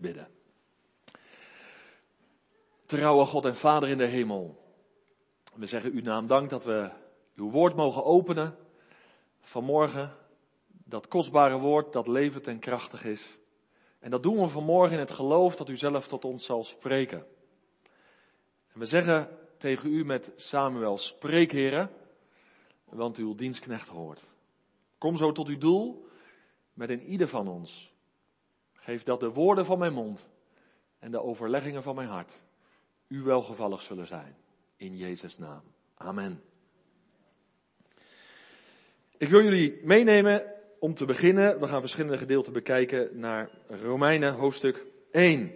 bidden. Trouwe God en Vader in de hemel. We zeggen uw naam dank dat we uw woord mogen openen vanmorgen. Dat kostbare woord dat levend en krachtig is. En dat doen we vanmorgen in het geloof dat u zelf tot ons zal spreken. En we zeggen tegen u met Samuel, spreek Heere, want uw dienstknecht hoort. Kom zo tot uw doel met in ieder van ons. Geef dat de woorden van mijn mond en de overleggingen van mijn hart u welgevallig zullen zijn. In Jezus' naam. Amen. Ik wil jullie meenemen om te beginnen. We gaan verschillende gedeelten bekijken naar Romeinen hoofdstuk 1.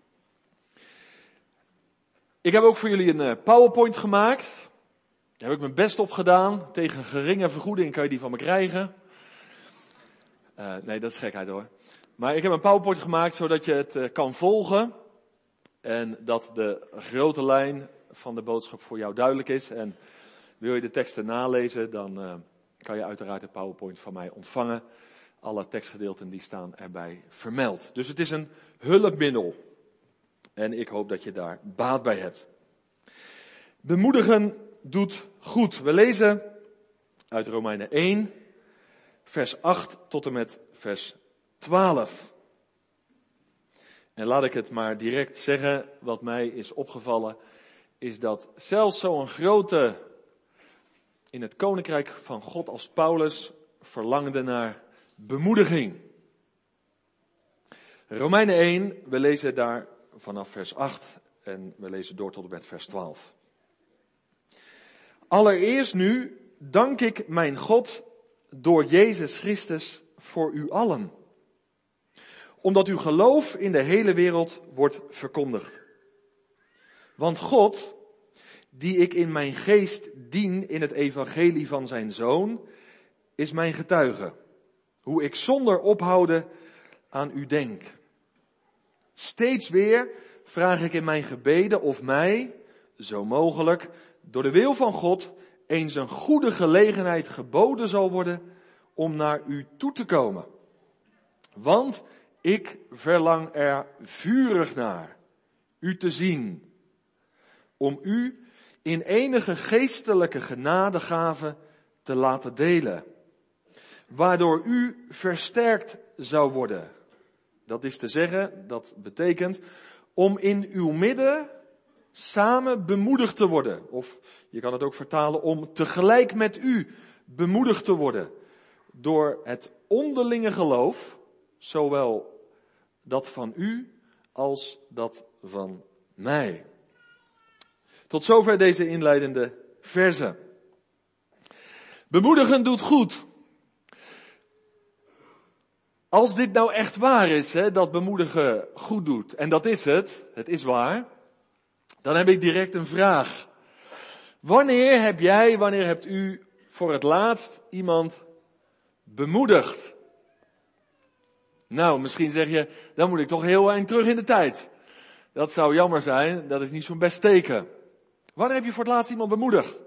Ik heb ook voor jullie een PowerPoint gemaakt. Daar heb ik mijn best op gedaan. Tegen geringe vergoeding kan je die van me krijgen. Nee, dat is gekheid hoor. Maar ik heb een PowerPoint gemaakt zodat je het kan volgen. En dat de grote lijn van de boodschap voor jou duidelijk is. En wil je de teksten nalezen, dan kan je uiteraard de PowerPoint van mij ontvangen. Alle tekstgedeelten die staan erbij vermeld. Dus het is een hulpmiddel. En ik hoop dat je daar baat bij hebt. Bemoedigen doet goed. We lezen uit Romeinen 1, vers 8 tot en met vers 12. En laat ik het maar direct zeggen, wat mij is opgevallen, is dat zelfs zo'n grote in het koninkrijk van God als Paulus verlangde naar bemoediging. Romeinen 1, we lezen daar vanaf vers 8 en we lezen door tot en met vers 12. Allereerst nu dank ik mijn God door Jezus Christus voor u allen. Omdat uw geloof in de hele wereld wordt verkondigd. Want God, die ik in mijn geest dien in het evangelie van zijn Zoon, is mijn getuige. Hoe ik zonder ophouden aan u denk. Steeds weer vraag ik in mijn gebeden of mij, zo mogelijk, door de wil van God, eens een goede gelegenheid geboden zal worden om naar u toe te komen. Want ik verlang er vurig naar u te zien, om u in enige geestelijke genadegave te laten delen, waardoor u versterkt zou worden. Dat is te zeggen, dat betekent om in uw midden samen bemoedigd te worden. Of je kan het ook vertalen om tegelijk met u bemoedigd te worden. Door het onderlinge geloof, zowel dat van u als dat van mij. Tot zover deze inleidende verzen. Bemoedigen doet goed. Als dit nou echt waar is, dat bemoedigen goed doet, en dat is het is waar, dan heb ik direct een vraag. Wanneer hebt u voor het laatst iemand bemoedigd? Nou, misschien zeg je, dan moet ik toch heel eind terug in de tijd. Dat zou jammer zijn, dat is niet zo'n best teken. Wanneer heb je voor het laatst iemand bemoedigd?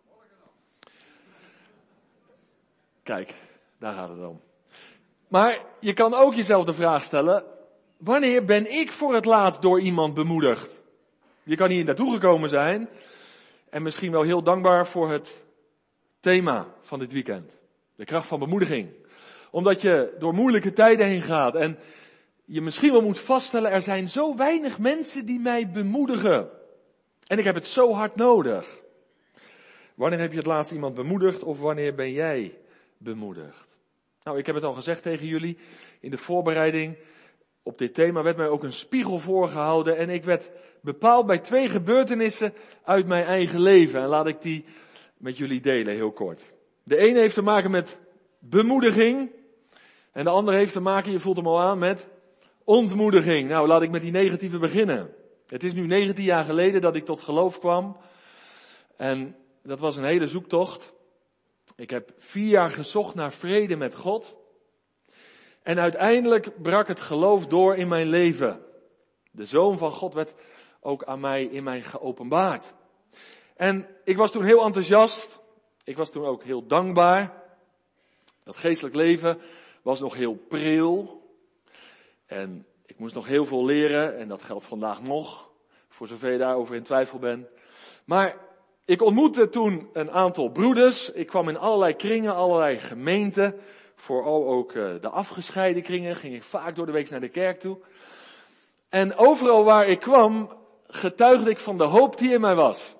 Kijk, daar gaat het om. Maar je kan ook jezelf de vraag stellen, wanneer ben ik voor het laatst door iemand bemoedigd? Je kan hier naartoe gekomen zijn en misschien wel heel dankbaar voor het thema van dit weekend. De kracht van bemoediging. Omdat je door moeilijke tijden heen gaat en je misschien wel moet vaststellen, er zijn zo weinig mensen die mij bemoedigen. En ik heb het zo hard nodig. Wanneer heb je het laatst iemand bemoedigd of wanneer ben jij bemoedigd? Nou, ik heb het al gezegd tegen jullie, in de voorbereiding op dit thema werd mij ook een spiegel voorgehouden en ik werd bepaald bij 2 gebeurtenissen uit mijn eigen leven. En laat ik die met jullie delen, heel kort. De ene heeft te maken met bemoediging en de andere heeft te maken, je voelt hem al aan, met ontmoediging. Nou, laat ik met die negatieve beginnen. Het is nu 19 jaar geleden dat ik tot geloof kwam en dat was een hele zoektocht. Ik heb 4 jaar gezocht naar vrede met God. En uiteindelijk brak het geloof door in mijn leven. De Zoon van God werd ook aan mij in mij geopenbaard. En ik was toen heel enthousiast. Ik was toen ook heel dankbaar. Dat geestelijk leven was nog heel pril. En ik moest nog heel veel leren en dat geldt vandaag nog, voor zover je daarover in twijfel bent. Maar ik ontmoette toen een aantal broeders. Ik kwam in allerlei kringen, allerlei gemeenten. Vooral ook de afgescheiden kringen, ging ik vaak door de week naar de kerk toe. En overal waar ik kwam, getuigde ik van de hoop die in mij was.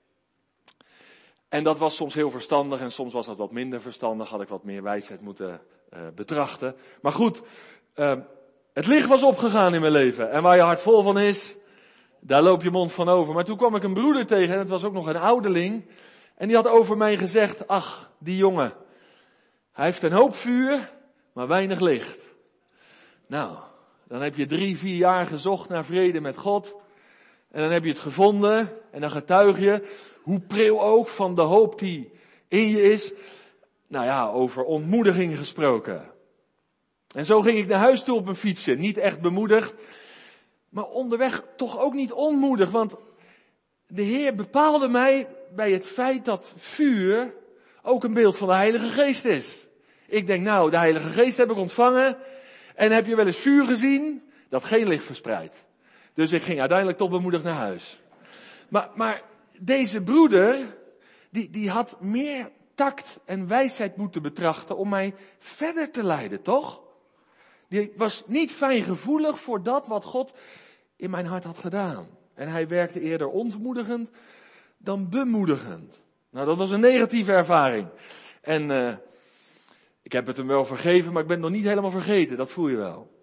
En dat was soms heel verstandig en soms was dat wat minder verstandig. Had ik wat meer wijsheid moeten betrachten. Maar goed, het licht was opgegaan in mijn leven. En waar je hart vol van is, daar loop je mond van over. Maar toen kwam ik een broeder tegen en het was ook nog een ouderling. En die had over mij gezegd, ach, die jongen. Hij heeft een hoop vuur, maar weinig licht. Nou, dan heb je 3-4 jaar gezocht naar vrede met God. En dan heb je het gevonden. En dan getuig je, hoe pril ook, van de hoop die in je is. Nou ja, over ontmoediging gesproken. En zo ging ik naar huis toe op een fietsje. Niet echt bemoedigd. Maar onderweg toch ook niet onmoedig. Want de Heer bepaalde mij bij het feit dat vuur ook een beeld van de Heilige Geest is. Ik denk, nou, de Heilige Geest heb ik ontvangen. En heb je wel eens vuur gezien dat geen licht verspreidt. Dus ik ging uiteindelijk toch bemoedigd naar huis. Maar deze broeder, die had meer tact en wijsheid moeten betrachten om mij verder te leiden, toch? Die was niet fijngevoelig voor dat wat God in mijn hart had gedaan. En hij werkte eerder ontmoedigend dan bemoedigend. Nou, dat was een negatieve ervaring. En ik heb het hem wel vergeven, maar ik ben het nog niet helemaal vergeten. Dat voel je wel.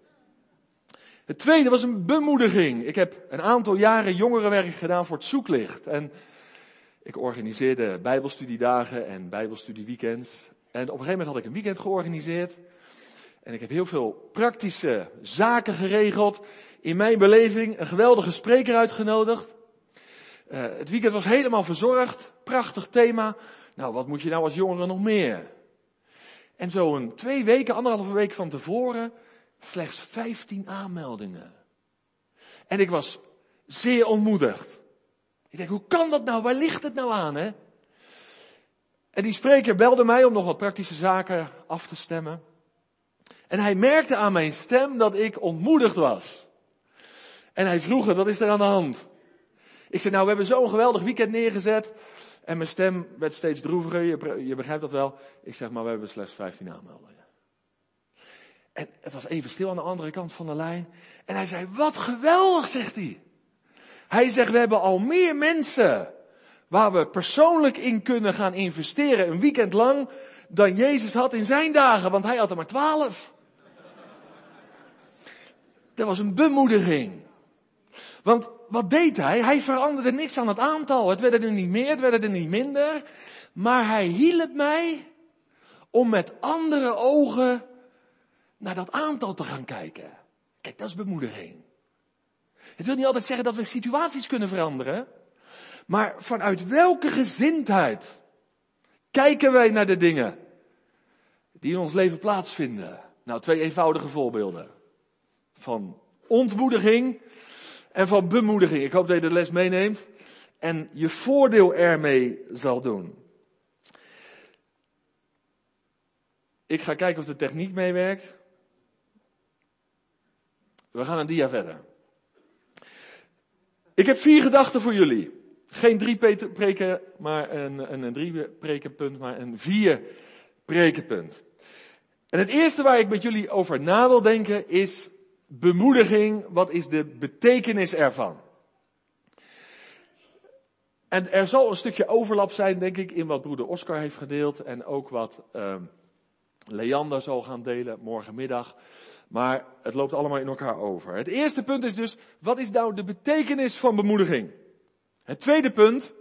Het tweede was een bemoediging. Ik heb een aantal jaren jongerenwerk gedaan voor het Zoeklicht. En ik organiseerde bijbelstudiedagen en bijbelstudieweekends. En op een gegeven moment had ik een weekend georganiseerd. En ik heb heel veel praktische zaken geregeld. In mijn beleving een geweldige spreker uitgenodigd. Het weekend was helemaal verzorgd. Prachtig thema. Nou, wat moet je nou als jongere nog meer? En zo 2 weken, 1,5 week van tevoren, slechts 15 aanmeldingen. En ik was zeer ontmoedigd. Ik denk, hoe kan dat nou? Waar ligt het nou aan, hè? En die spreker belde mij om nog wat praktische zaken af te stemmen. En hij merkte aan mijn stem dat ik ontmoedigd was. En hij vroeg, wat is er aan de hand? Ik zei, nou, we hebben zo'n geweldig weekend neergezet. En mijn stem werd steeds droeviger, je begrijpt dat wel. Ik zeg, maar we hebben slechts 15 aanmeldingen. En het was even stil aan de andere kant van de lijn. En hij zei, wat geweldig, zegt hij. Hij zegt, we hebben al meer mensen waar we persoonlijk in kunnen gaan investeren, een weekend lang, dan Jezus had in zijn dagen, want hij had er maar 12. Dat was een bemoediging. Want wat deed hij? Hij veranderde niks aan het aantal. Het werden er niet meer, het werden er niet minder. Maar hij hielp mij om met andere ogen naar dat aantal te gaan kijken. Kijk, dat is bemoediging. Het wil niet altijd zeggen dat we situaties kunnen veranderen. Maar vanuit welke gezindheid kijken wij naar de dingen die in ons leven plaatsvinden? Nou, 2 eenvoudige voorbeelden. Van ontmoediging en van bemoediging. Ik hoop dat je de les meeneemt en je voordeel ermee zal doen. Ik ga kijken of de techniek meewerkt. We gaan een dia verder. Ik heb 4 gedachten voor jullie. Geen 3 preken, maar een 3 prekenpunt, maar een 4 prekenpunt. En het eerste waar ik met jullie over na wil denken is bemoediging. Wat is de betekenis ervan? En er zal een stukje overlap zijn, denk ik, in wat broeder Oscar heeft gedeeld en ook wat Leander zal gaan delen morgenmiddag. Maar het loopt allemaal in elkaar over. Het eerste punt is dus, wat is nou de betekenis van bemoediging? Het tweede punt,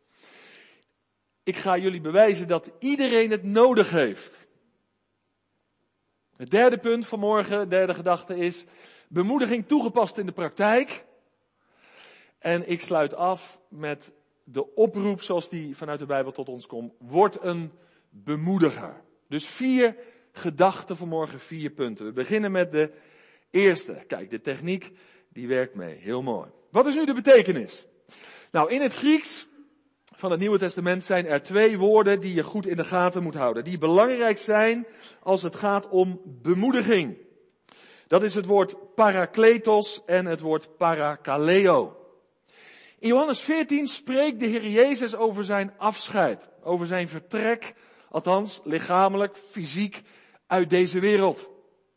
ik ga jullie bewijzen dat iedereen het nodig heeft. Het derde punt van morgen, derde gedachte is, bemoediging toegepast in de praktijk. En ik sluit af met de oproep zoals die vanuit de Bijbel tot ons komt. Word een bemoediger. Dus 4 gedachten vanmorgen, 4 punten. We beginnen met de eerste. Kijk, de techniek die werkt mee. Heel mooi. Wat is nu de betekenis? Nou, in het Grieks van het Nieuwe Testament zijn er 2 woorden die je goed in de gaten moet houden. Die belangrijk zijn als het gaat om bemoediging. Dat is het woord parakletos en het woord parakaleo. In Johannes 14 spreekt de Heer Jezus over zijn afscheid, over zijn vertrek, althans lichamelijk, fysiek, uit deze wereld.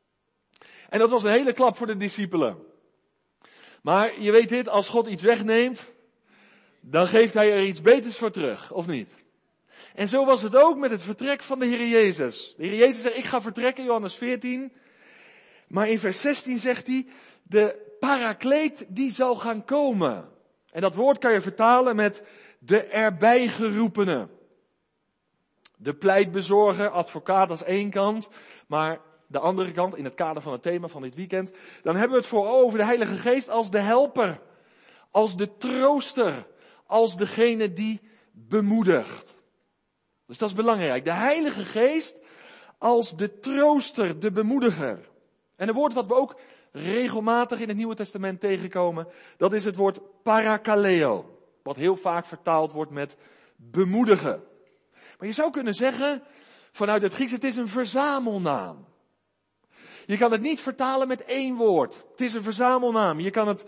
En dat was een hele klap voor de discipelen. Maar je weet dit, als God iets wegneemt, dan geeft hij er iets beters voor terug, of niet? En zo was het ook met het vertrek van de Heer Jezus. De Heer Jezus zegt, ik ga vertrekken, Johannes 14. Maar in vers 16 zegt hij, de parakleet die zal gaan komen. En dat woord kan je vertalen met de erbij geroepene. De pleitbezorger, advocaat als één kant, maar de andere kant, in het kader van het thema van dit weekend, dan hebben we het vooral over de Heilige Geest als de helper, als de trooster, als degene die bemoedigt. Dus dat is belangrijk. De Heilige Geest als de trooster, de bemoediger. En een woord wat we ook regelmatig in het Nieuwe Testament tegenkomen, dat is het woord parakaleo. Wat heel vaak vertaald wordt met bemoedigen. Maar je zou kunnen zeggen, vanuit het Grieks, het is een verzamelnaam. Je kan het niet vertalen met één woord. Het is een verzamelnaam. Je kan het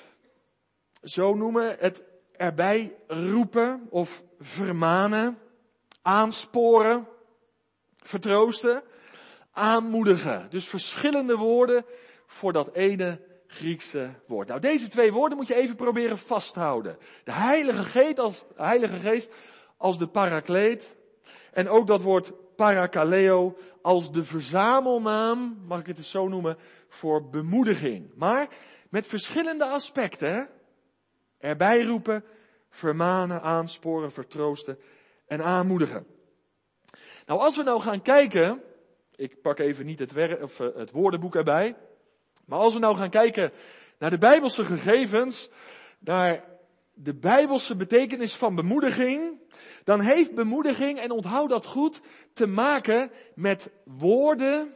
zo noemen, het erbij roepen of vermanen, aansporen, vertroosten, aanmoedigen. Dus verschillende woorden voor dat ene Griekse woord. Nou, deze twee woorden moet je even proberen vasthouden. De Heilige Geest als de parakleet en ook dat woord parakaleo als de verzamelnaam, mag ik het eens zo noemen, voor bemoediging. Maar met verschillende aspecten. Hè? Erbij roepen, vermanen, aansporen, vertroosten en aanmoedigen. Nou, als we nou gaan kijken, ik pak even niet het woordenboek erbij, maar als we nou gaan kijken naar de Bijbelse gegevens, naar de Bijbelse betekenis van bemoediging, dan heeft bemoediging, en onthoud dat goed, te maken met woorden,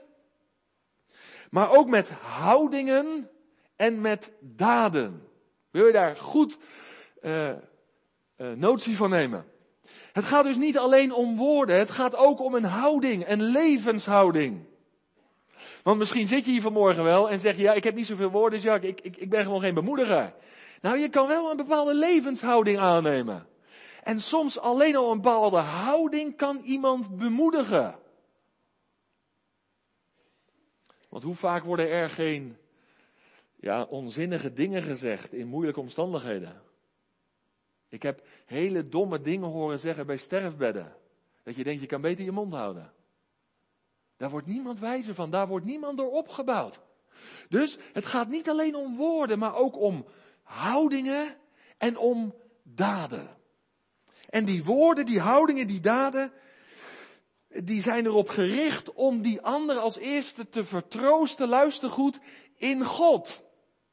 maar ook met houdingen en met daden. Wil je daar goed notie van nemen? Het gaat dus niet alleen om woorden, het gaat ook om een houding, een levenshouding. Want misschien zit je hier vanmorgen wel en zeg je, ja, ik heb niet zoveel woorden, dus ja, ik ben gewoon geen bemoediger. Nou, je kan wel een bepaalde levenshouding aannemen. En soms alleen al een bepaalde houding kan iemand bemoedigen. Want hoe vaak worden er geen onzinnige dingen gezegd in moeilijke omstandigheden? Ik heb hele domme dingen horen zeggen bij sterfbedden. Dat je denkt, je kan beter je mond houden. Daar wordt niemand wijzer van, daar wordt niemand door opgebouwd. Dus het gaat niet alleen om woorden, maar ook om houdingen en om daden. En die woorden, die houdingen, die daden, die zijn erop gericht om die ander als eerste te vertroosten, luister goed, in God.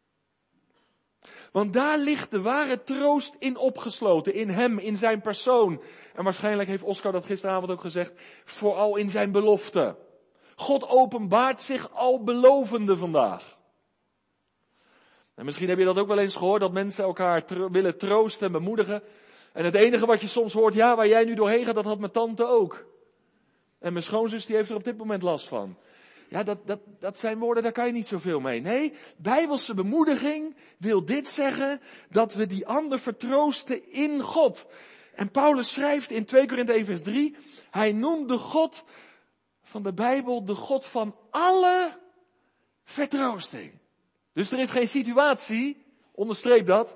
Want daar ligt de ware troost in opgesloten, in hem, in zijn persoon. En waarschijnlijk heeft Oscar dat gisteravond ook gezegd, vooral in zijn belofte. God openbaart zich al belovende vandaag. En misschien heb je dat ook wel eens gehoord, dat mensen elkaar willen troosten en bemoedigen. En het enige wat je soms hoort, ja, waar jij nu doorheen gaat, dat had mijn tante ook. En mijn schoonzus die heeft er op dit moment last van. Ja, dat zijn woorden, daar kan je niet zoveel mee. Nee, bijbelse bemoediging wil dit zeggen, dat we die ander vertroosten in God. En Paulus schrijft in 2 Korinthe 1 vers 3, hij noemt de God van de Bijbel de God van alle vertroosting. Dus er is geen situatie, onderstreep dat,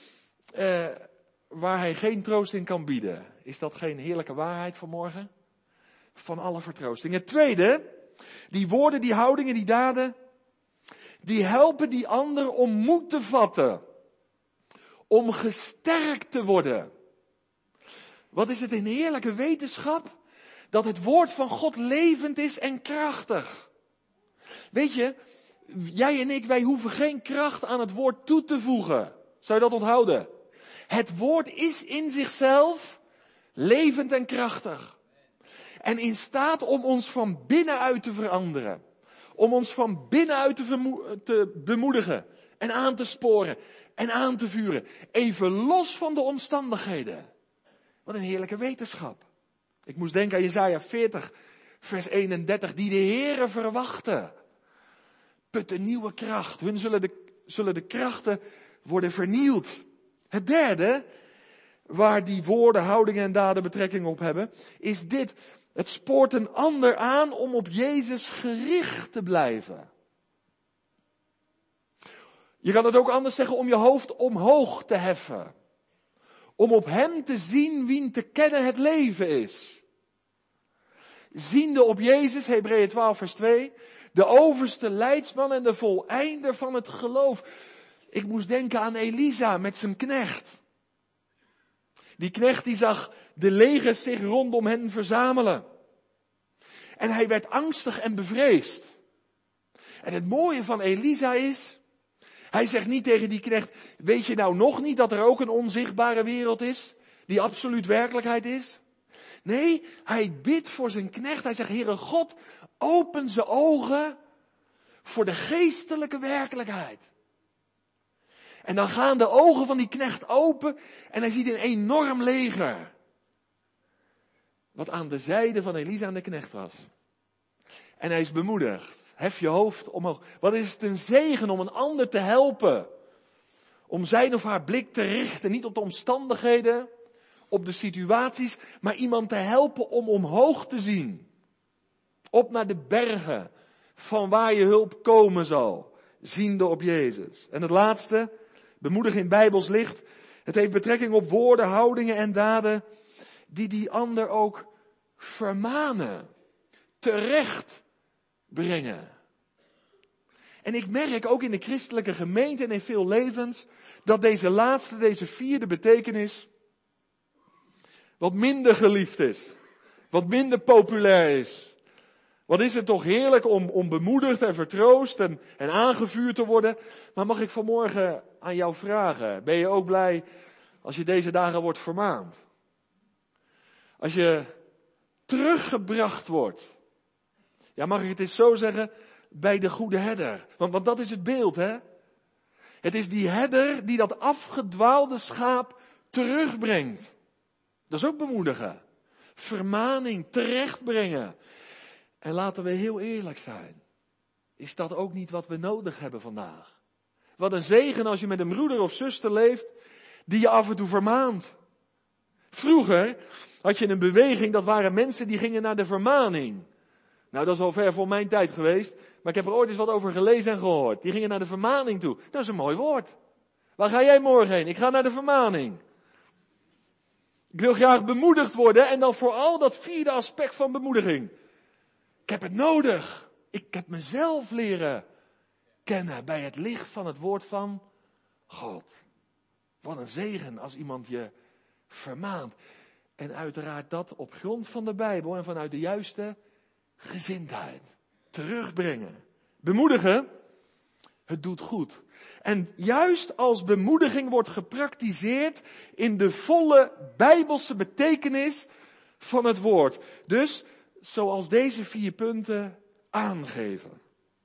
waar hij geen troost in kan bieden. Is dat geen heerlijke waarheid vanmorgen? Van alle vertroosting. Het tweede, die woorden, die houdingen, die daden, die helpen die ander om moed te vatten. Om gesterkt te worden. Wat is het een heerlijke wetenschap? Dat het woord van God levend is en krachtig. Weet je, jij en ik, wij hoeven geen kracht aan het woord toe te voegen. Zou je dat onthouden? Het woord is in zichzelf levend en krachtig. En in staat om ons van binnenuit te veranderen. Om ons van binnenuit te bemoedigen. En aan te sporen. En aan te vuren. Even los van de omstandigheden. Wat een heerlijke wetenschap. Ik moest denken aan Jesaja 40, vers 31. Die de Heere verwachten. putten nieuwe kracht. Hun zullen de krachten worden vernield. Het derde, waar die woorden, houdingen en daden betrekking op hebben, is dit. Het spoort een ander aan om op Jezus gericht te blijven. Je kan het ook anders zeggen, om je hoofd omhoog te heffen. Om op hem te zien wien te kennen het leven is. Ziende op Jezus, Hebreeën 12 vers 2, de overste leidsman en de voleinder van het geloof. Ik moest denken aan Elisa met zijn knecht. Die knecht die zag de legers zich rondom hen verzamelen. En hij werd angstig en bevreesd. En het mooie van Elisa is, hij zegt niet tegen die knecht, weet je nou nog niet dat er ook een onzichtbare wereld is, die absoluut werkelijkheid is? Nee, hij bidt voor zijn knecht, hij zegt, Heere God, open zijn ogen voor de geestelijke werkelijkheid. En dan gaan de ogen van die knecht open en hij ziet een enorm leger. Wat aan de zijde van Elisa en de knecht was. En hij is bemoedigd. Hef je hoofd omhoog. Wat is het een zegen om een ander te helpen. Om zijn of haar blik te richten. Niet op de omstandigheden. Op de situaties. Maar iemand te helpen om omhoog te zien. Op naar de bergen. Van waar je hulp komen zal. Ziende op Jezus. En het laatste. Bemoedig in Bijbels licht. Het heeft betrekking op woorden, houdingen en daden. Die ander ook vermanen. Terecht brengen. En ik merk ook in de christelijke gemeente en in veel levens dat deze vierde betekenis wat minder geliefd is. Wat minder populair is. Wat is het toch heerlijk om bemoedigd en vertroost en aangevuurd te worden. Maar mag ik vanmorgen aan jou vragen, ben je ook blij als je deze dagen wordt vermaand? Als je teruggebracht wordt. Ja, mag ik het eens zo zeggen? Bij de goede herder. Want dat is het beeld, hè? Het is die herder die dat afgedwaalde schaap terugbrengt. Dat is ook bemoedigen. Vermaning, terechtbrengen. En laten we heel eerlijk zijn. Is dat ook niet wat we nodig hebben vandaag? Wat een zegen als je met een broeder of zuster leeft die je af en toe vermaant. Vroeger had je een beweging, dat waren mensen die gingen naar de vermaning. Nou, dat is al ver voor mijn tijd geweest. Maar ik heb er ooit eens wat over gelezen en gehoord. Die gingen naar de vermaning toe. Dat is een mooi woord. Waar ga jij morgen heen? Ik ga naar de vermaning. Ik wil graag bemoedigd worden. En dan vooral dat vierde aspect van bemoediging. Ik heb het nodig. Ik heb mezelf leren kennen bij het licht van het woord van God. Wat een zegen als iemand je vermaant. En uiteraard dat op grond van de Bijbel en vanuit de juiste gezindheid. Terugbrengen. Bemoedigen, het doet goed. En juist als bemoediging wordt gepraktiseerd in de volle Bijbelse betekenis van het woord. Dus zoals deze 4 punten aangeven.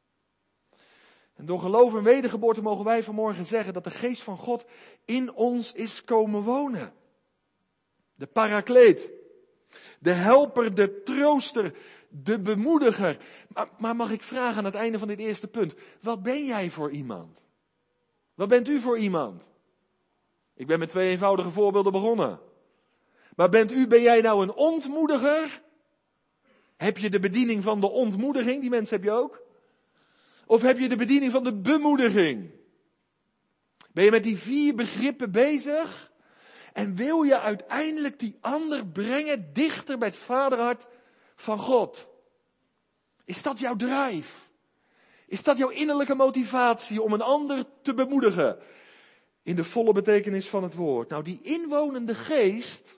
En door geloof en wedergeboorte mogen wij vanmorgen zeggen dat de geest van God in ons is komen wonen. De parakleet, de helper, de trooster, de bemoediger. Maar mag ik vragen aan het einde van dit eerste punt, wat ben jij voor iemand? Wat bent u voor iemand? Ik ben met 2 eenvoudige voorbeelden begonnen. Maar ben jij nou een ontmoediger? Heb je de bediening van de ontmoediging? Die mensen heb je ook. Of heb je de bediening van de bemoediging? Ben je met die 4 begrippen bezig? En wil je uiteindelijk die ander brengen dichter bij het vaderhart van God? Is dat jouw drive? Is dat jouw innerlijke motivatie om een ander te bemoedigen? In de volle betekenis van het woord. Nou, die inwonende geest,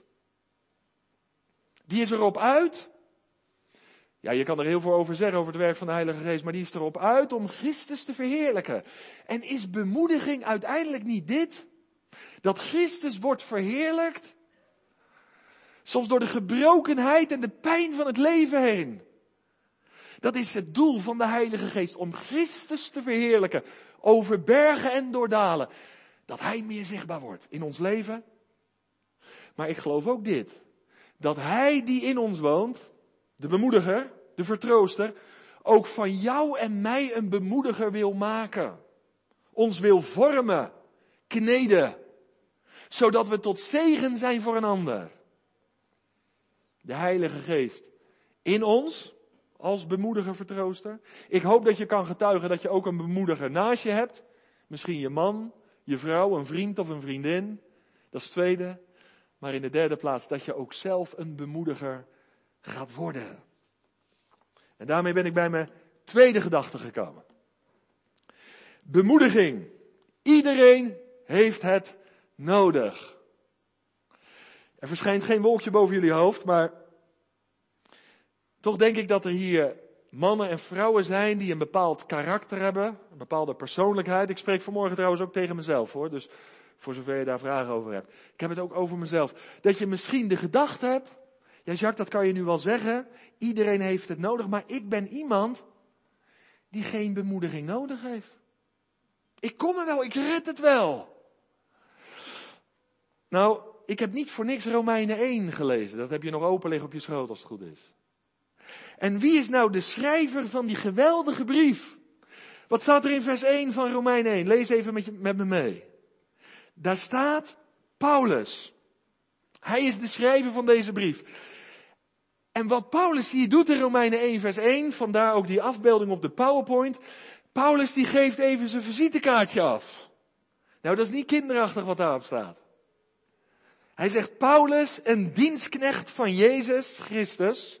die is erop uit. Ja, je kan er heel veel over zeggen, over het werk van de Heilige Geest, maar die is erop uit om Christus te verheerlijken. En is bemoediging uiteindelijk niet dit? Dat Christus wordt verheerlijkt, soms door de gebrokenheid en de pijn van het leven heen. Dat is het doel van de Heilige Geest, om Christus te verheerlijken, over bergen en door dalen. Dat Hij meer zichtbaar wordt in ons leven. Maar ik geloof ook dit, dat Hij die in ons woont, de bemoediger, de vertrooster, ook van jou en mij een bemoediger wil maken. Ons wil vormen, kneden, zodat we tot zegen zijn voor een ander. De Heilige Geest in ons, als bemoediger, vertrooster. Ik hoop dat je kan getuigen dat je ook een bemoediger naast je hebt. Misschien je man, je vrouw, een vriend of een vriendin. Dat is het tweede. Maar in de derde plaats dat je ook zelf een bemoediger gaat worden. En daarmee ben ik bij mijn tweede gedachte gekomen. Bemoediging. Iedereen heeft het nodig. Er verschijnt geen wolkje boven jullie hoofd, maar toch denk ik dat er hier mannen en vrouwen zijn die een bepaald karakter hebben, een bepaalde persoonlijkheid. Ik spreek vanmorgen trouwens ook tegen mezelf hoor, dus voor zover je daar vragen over hebt. Ik heb het ook over mezelf. Dat je misschien de gedachte hebt, ja Jacques, dat kan je nu wel zeggen, iedereen heeft het nodig, maar ik ben iemand die geen bemoediging nodig heeft. Ik kom er wel, ik red het wel. Nou, ik heb niet voor niks Romeinen 1 gelezen. Dat heb je nog open liggen op je schoot als het goed is. En wie is nou de schrijver van die geweldige brief? Wat staat er in vers 1 van Romeinen 1? Lees even met me mee. Daar staat Paulus. Hij is de schrijver van deze brief. En wat Paulus hier doet in Romeinen 1 vers 1, vandaar ook die afbeelding op de PowerPoint. Paulus die geeft even zijn visitekaartje af. Nou, dat is niet kinderachtig wat daarop staat. Hij zegt, Paulus, een dienstknecht van Jezus Christus,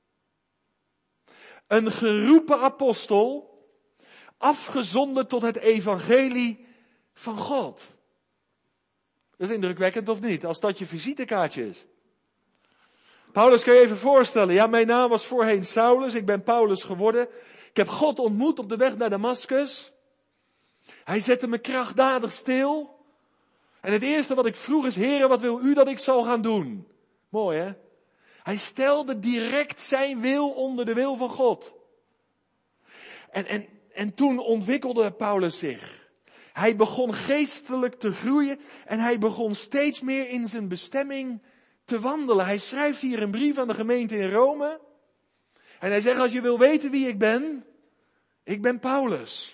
een geroepen apostel, afgezonden tot het evangelie van God. Dat is indrukwekkend of niet, als dat je visitekaartje is. Paulus, kan je even voorstellen, ja, mijn naam was voorheen Saulus, ik ben Paulus geworden. Ik heb God ontmoet op de weg naar Damascus. Hij zette me krachtdadig stil. En het eerste wat ik vroeg is, Heere, wat wil u dat ik zal gaan doen? Mooi hè? Hij stelde direct zijn wil onder de wil van God. En toen ontwikkelde Paulus zich. Hij begon geestelijk te groeien en hij begon steeds meer in zijn bestemming te wandelen. Hij schrijft hier een brief aan de gemeente in Rome. En hij zegt, als je wil weten wie ik ben Paulus.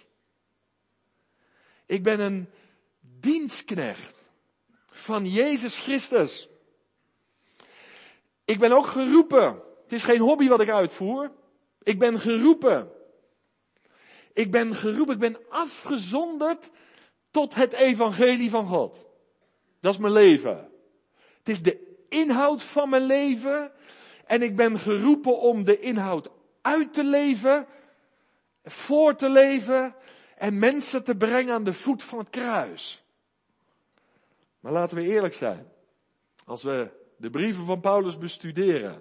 Ik ben een dienstknecht van Jezus Christus. Ik ben ook geroepen. Het is geen hobby wat ik uitvoer. Ik ben geroepen. Ik ben afgezonderd tot het evangelie van God. Dat is mijn leven. Het is de inhoud van mijn leven. En ik ben geroepen om de inhoud uit te leven, voor te leven en mensen te brengen aan de voet van het kruis. Maar laten we eerlijk zijn. Als we de brieven van Paulus bestuderen.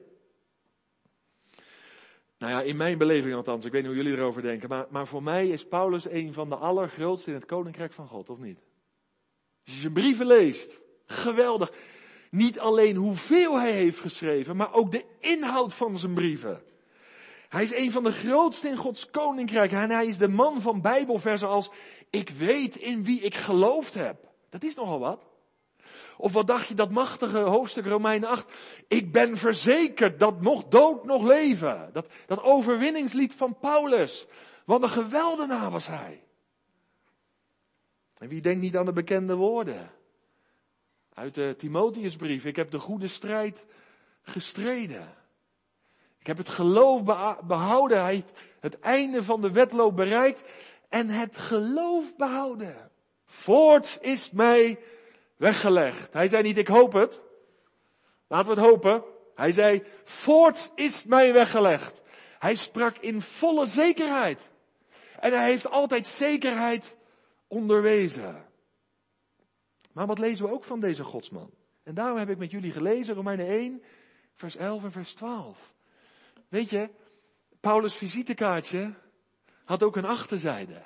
Nou ja, in mijn beleving althans, ik weet niet hoe jullie erover denken, maar voor mij is Paulus een van de allergrootste in het koninkrijk van God, of niet? Als je zijn brieven leest, geweldig. Niet alleen hoeveel hij heeft geschreven, maar ook de inhoud van zijn brieven. Hij is een van de grootste in Gods koninkrijk en hij is de man van Bijbelversen als ik weet in wie ik geloofd heb. Dat is nogal wat. Of wat dacht je dat machtige hoofdstuk Romeinen 8? Ik ben verzekerd dat nog dood, nog leven. Dat overwinningslied van Paulus. Wat een geweldenaar was hij. En wie denkt niet aan de bekende woorden? Uit de Timotheusbrief. Ik heb de goede strijd gestreden. Ik heb het geloof behouden. Hij heeft het einde van de wedloop bereikt. En het geloof behouden. Voorts is mij weggelegd. Hij zei niet, ik hoop het. Laten we het hopen. Hij zei, voorts is mij weggelegd. Hij sprak in volle zekerheid. En hij heeft altijd zekerheid onderwezen. Maar wat lezen we ook van deze godsman? En daarom heb ik met jullie gelezen, Romeinen 1, vers 11 en vers 12. Weet je, Paulus' visitekaartje had ook een achterzijde.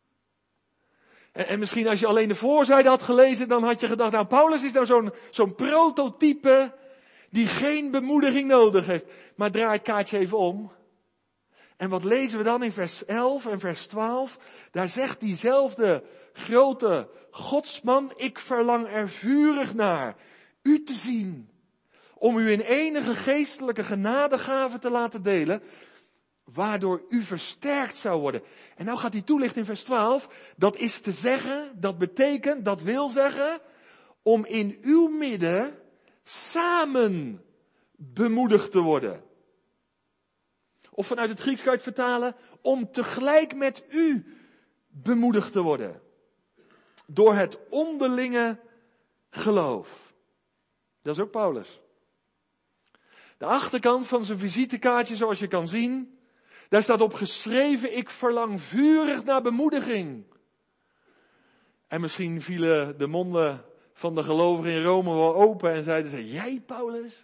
En misschien als je alleen de voorzijde had gelezen, dan had je gedacht, nou Paulus is nou zo'n prototype die geen bemoediging nodig heeft. Maar draai het kaartje even om. En wat lezen we dan in vers 11 en vers 12? Daar zegt diezelfde grote godsman, ik verlang er vurig naar u te zien. Om u in enige geestelijke genadegave te laten delen. waardoor u versterkt zou worden. En nou gaat hij toelichten in vers 12. Dat is te zeggen, dat betekent, dat wil zeggen, om in uw midden samen bemoedigd te worden. Of vanuit het Grieks kan je het vertalen, om tegelijk met u bemoedigd te worden. Door het onderlinge geloof. Dat is ook Paulus. De achterkant van zijn visitekaartje, zoals je kan zien, daar staat op geschreven, ik verlang vurig naar bemoediging. En misschien vielen de monden van de gelovigen in Rome wel open en zeiden ze, jij Paulus?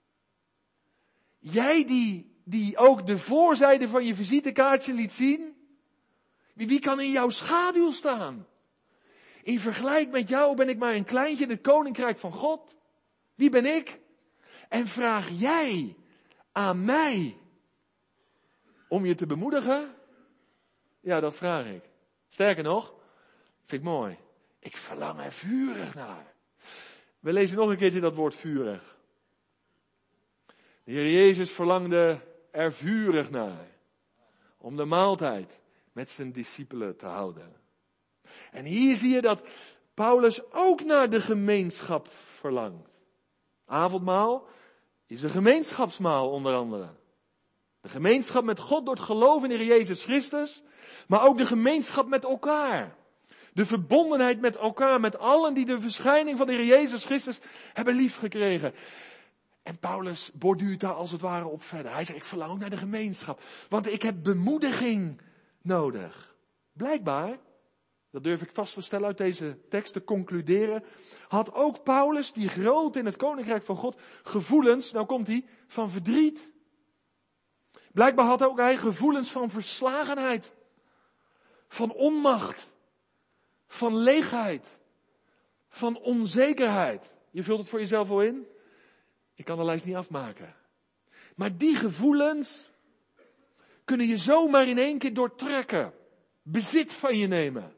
Jij die ook de voorzijde van je visitekaartje liet zien? Wie kan in jouw schaduw staan? In vergelijk met jou ben ik maar een kleintje in het koninkrijk van God. Wie ben ik? En vraag jij aan mij om je te bemoedigen? Ja, dat vraag ik. Sterker nog, vind ik mooi. Ik verlang er vurig naar. We lezen nog een keertje dat woord vurig. De Heer Jezus verlangde er vurig naar. Om de maaltijd met zijn discipelen te houden. En hier zie je dat Paulus ook naar de gemeenschap verlangt. Avondmaal is een gemeenschapsmaal onder andere. De gemeenschap met God door het geloof in de Heer Jezus Christus. Maar ook de gemeenschap met elkaar. De verbondenheid met elkaar, met allen die de verschijning van de Heer Jezus Christus hebben liefgekregen. En Paulus borduurt daar als het ware op verder. Hij zegt, ik verlang ook naar de gemeenschap. Want ik heb bemoediging nodig. Blijkbaar, dat durf ik vast te stellen uit deze tekst te concluderen, had ook Paulus, die groot in het koninkrijk van God, gevoelens, nou komt hij, van verdriet. Blijkbaar had ook hij gevoelens van verslagenheid, van onmacht, van leegheid, van onzekerheid. Je vult het voor jezelf wel in? Ik kan de lijst niet afmaken. Maar die gevoelens kunnen je zomaar in één keer doortrekken. Bezit van je nemen.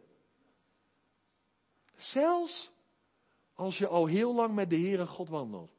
Zelfs als je al heel lang met de Heere God wandelt.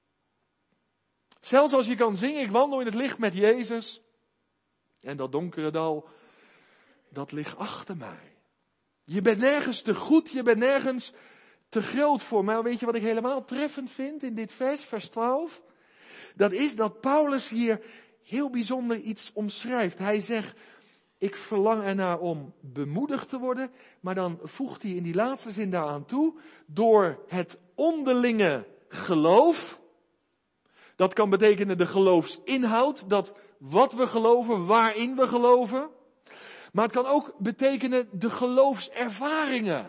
Zelfs als je kan zingen, ik wandel in het licht met Jezus. En dat donkere dal, dat ligt achter mij. Je bent nergens te goed, je bent nergens te groot voor. Maar weet je wat ik helemaal treffend vind in dit vers 12? Dat is dat Paulus hier heel bijzonder iets omschrijft. Hij zegt, ik verlang ernaar om bemoedigd te worden. Maar dan voegt hij in die laatste zin daaraan toe, door het onderlinge geloof. Dat kan betekenen de geloofsinhoud, dat wat we geloven, waarin we geloven. Maar het kan ook betekenen de geloofservaringen.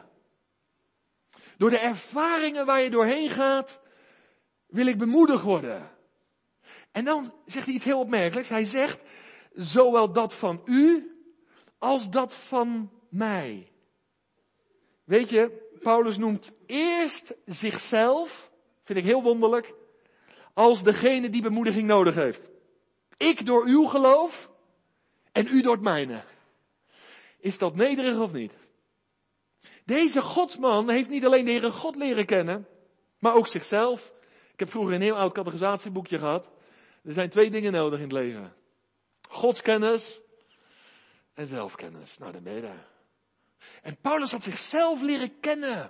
Door de ervaringen waar je doorheen gaat, wil ik bemoedigd worden. En dan zegt hij iets heel opmerkelijks. Hij zegt, zowel dat van u, als dat van mij. Weet je, Paulus noemt eerst zichzelf, vind ik heel wonderlijk, als degene die bemoediging nodig heeft. Ik door uw geloof en u door het mijne. Is dat nederig of niet? Deze godsman heeft niet alleen de Heere God leren kennen, maar ook zichzelf. Ik heb vroeger een heel oud categorisatieboekje gehad. Er zijn 2 dingen nodig in het leven. Godskennis en zelfkennis. Nou, dan ben je daar. En Paulus had zichzelf leren kennen.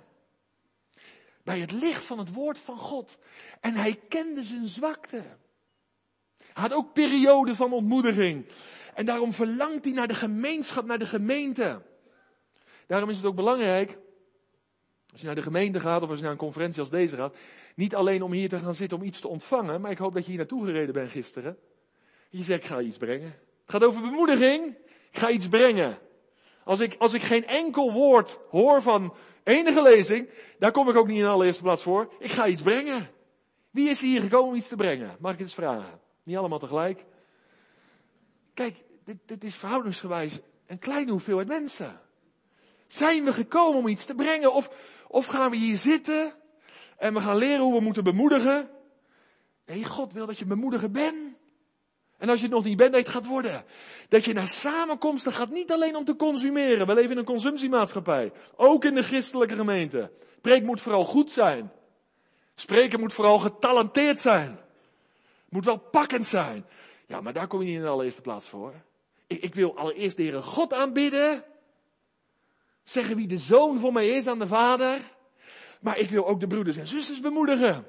Bij het licht van het woord van God. En hij kende zijn zwakte. Hij had ook perioden van ontmoediging. En daarom verlangt hij naar de gemeenschap, naar de gemeente. Daarom is het ook belangrijk, als je naar de gemeente gaat of als je naar een conferentie als deze gaat, niet alleen om hier te gaan zitten om iets te ontvangen, maar ik hoop dat je hier naartoe gereden bent gisteren. Je zegt, ik ga iets brengen. Het gaat over bemoediging. Ik ga iets brengen. Als ik geen enkel woord hoor van enige lezing, daar kom ik ook niet in de allereerste plaats voor. Ik ga iets brengen. Wie is hier gekomen om iets te brengen? Mag ik eens vragen? Niet allemaal tegelijk. Kijk, dit is verhoudingsgewijs een kleine hoeveelheid mensen. Zijn we gekomen om iets te brengen? Of gaan we hier zitten en we gaan leren hoe we moeten bemoedigen? Nee, God wil dat je bemoediger bent. En als je het nog niet bent, dat je het gaat worden. Dat je naar samenkomsten gaat niet alleen om te consumeren. We leven in een consumptiemaatschappij. Ook in de christelijke gemeente. Preek moet vooral goed zijn. Spreken moet vooral getalenteerd zijn. Moet wel pakkend zijn. Ja, maar daar kom je niet in de allereerste plaats voor. Ik wil allereerst de Heere God aanbidden. Zeggen wie de Zoon voor mij is aan de Vader. Maar ik wil ook de broeders en zusters bemoedigen.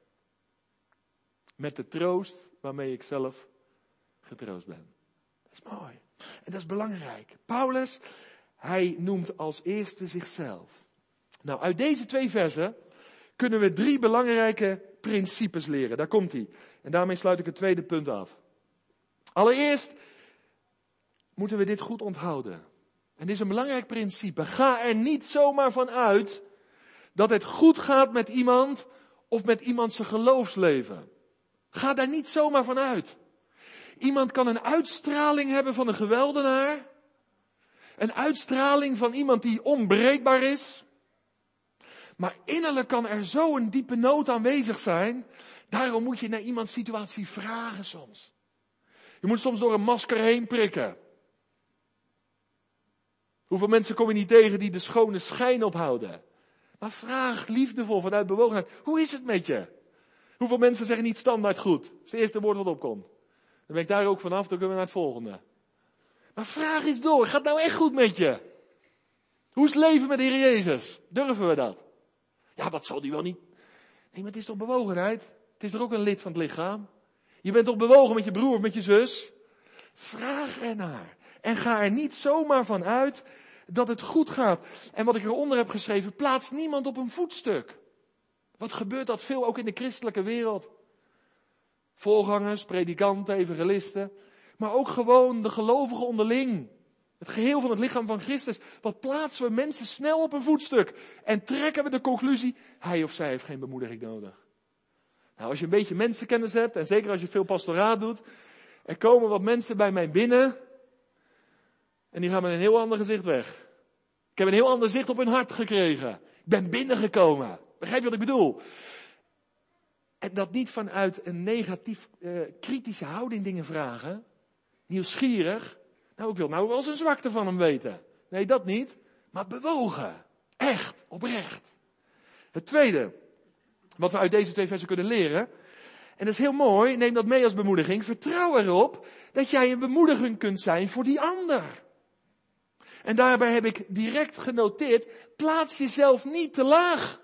Met de troost waarmee ik zelf getroost ben. Dat is mooi. En dat is belangrijk. Paulus, hij noemt als eerste zichzelf. Nou, uit deze 2 versen kunnen we 3 belangrijke principes leren. Daar komt hij. En daarmee sluit ik het tweede punt af. Allereerst moeten we dit goed onthouden. En dit is een belangrijk principe. Ga er niet zomaar van uit dat het goed gaat met iemand of met iemand zijn geloofsleven. Ga daar niet zomaar van uit. Iemand kan een uitstraling hebben van een geweldenaar. Een uitstraling van iemand die onbreekbaar is. Maar innerlijk kan er zo een diepe nood aanwezig zijn. Daarom moet je naar iemands situatie vragen soms. Je moet soms door een masker heen prikken. Hoeveel mensen kom je niet tegen die de schone schijn ophouden? Maar vraag liefdevol vanuit bewogenheid. Hoe is het met je? Hoeveel mensen zeggen niet standaard goed? Dat is het eerste woord wat opkomt. Dan ben ik daar ook vanaf, dan kunnen we naar het volgende. Maar vraag eens door. Gaat het nou echt goed met je? Hoe is het leven met de Heer Jezus? Durven we dat? Ja, wat zal die wel niet? Nee, maar het is toch bewogenheid? Het is toch ook een lid van het lichaam? Je bent toch bewogen met je broer of met je zus? Vraag ernaar. En ga er niet zomaar van uit dat het goed gaat. En wat ik eronder heb geschreven, plaats niemand op een voetstuk. Wat gebeurt dat veel ook in de christelijke wereld? Voorgangers, predikanten, evangelisten. Maar ook gewoon de gelovigen onderling. Het geheel van het lichaam van Christus. Wat plaatsen we mensen snel op een voetstuk? En trekken we de conclusie, hij of zij heeft geen bemoediging nodig. Nou, als je een beetje mensenkennis hebt, en zeker als je veel pastoraat doet. Er komen wat mensen bij mij binnen. En die gaan met een heel ander gezicht weg. Ik heb een heel ander zicht op hun hart gekregen. Ik ben binnengekomen. Begrijp je wat ik bedoel? En dat niet vanuit een negatief, kritische houding dingen vragen. Nieuwsgierig. Nou, ik wil nou wel zijn zwakte van hem weten. Nee, dat niet. Maar bewogen. Echt, oprecht. Het tweede, wat we uit deze 2 versen kunnen leren. En dat is heel mooi, neem dat mee als bemoediging. Vertrouw erop dat jij een bemoediging kunt zijn voor die ander. En daarbij heb ik direct genoteerd, plaats jezelf niet te laag.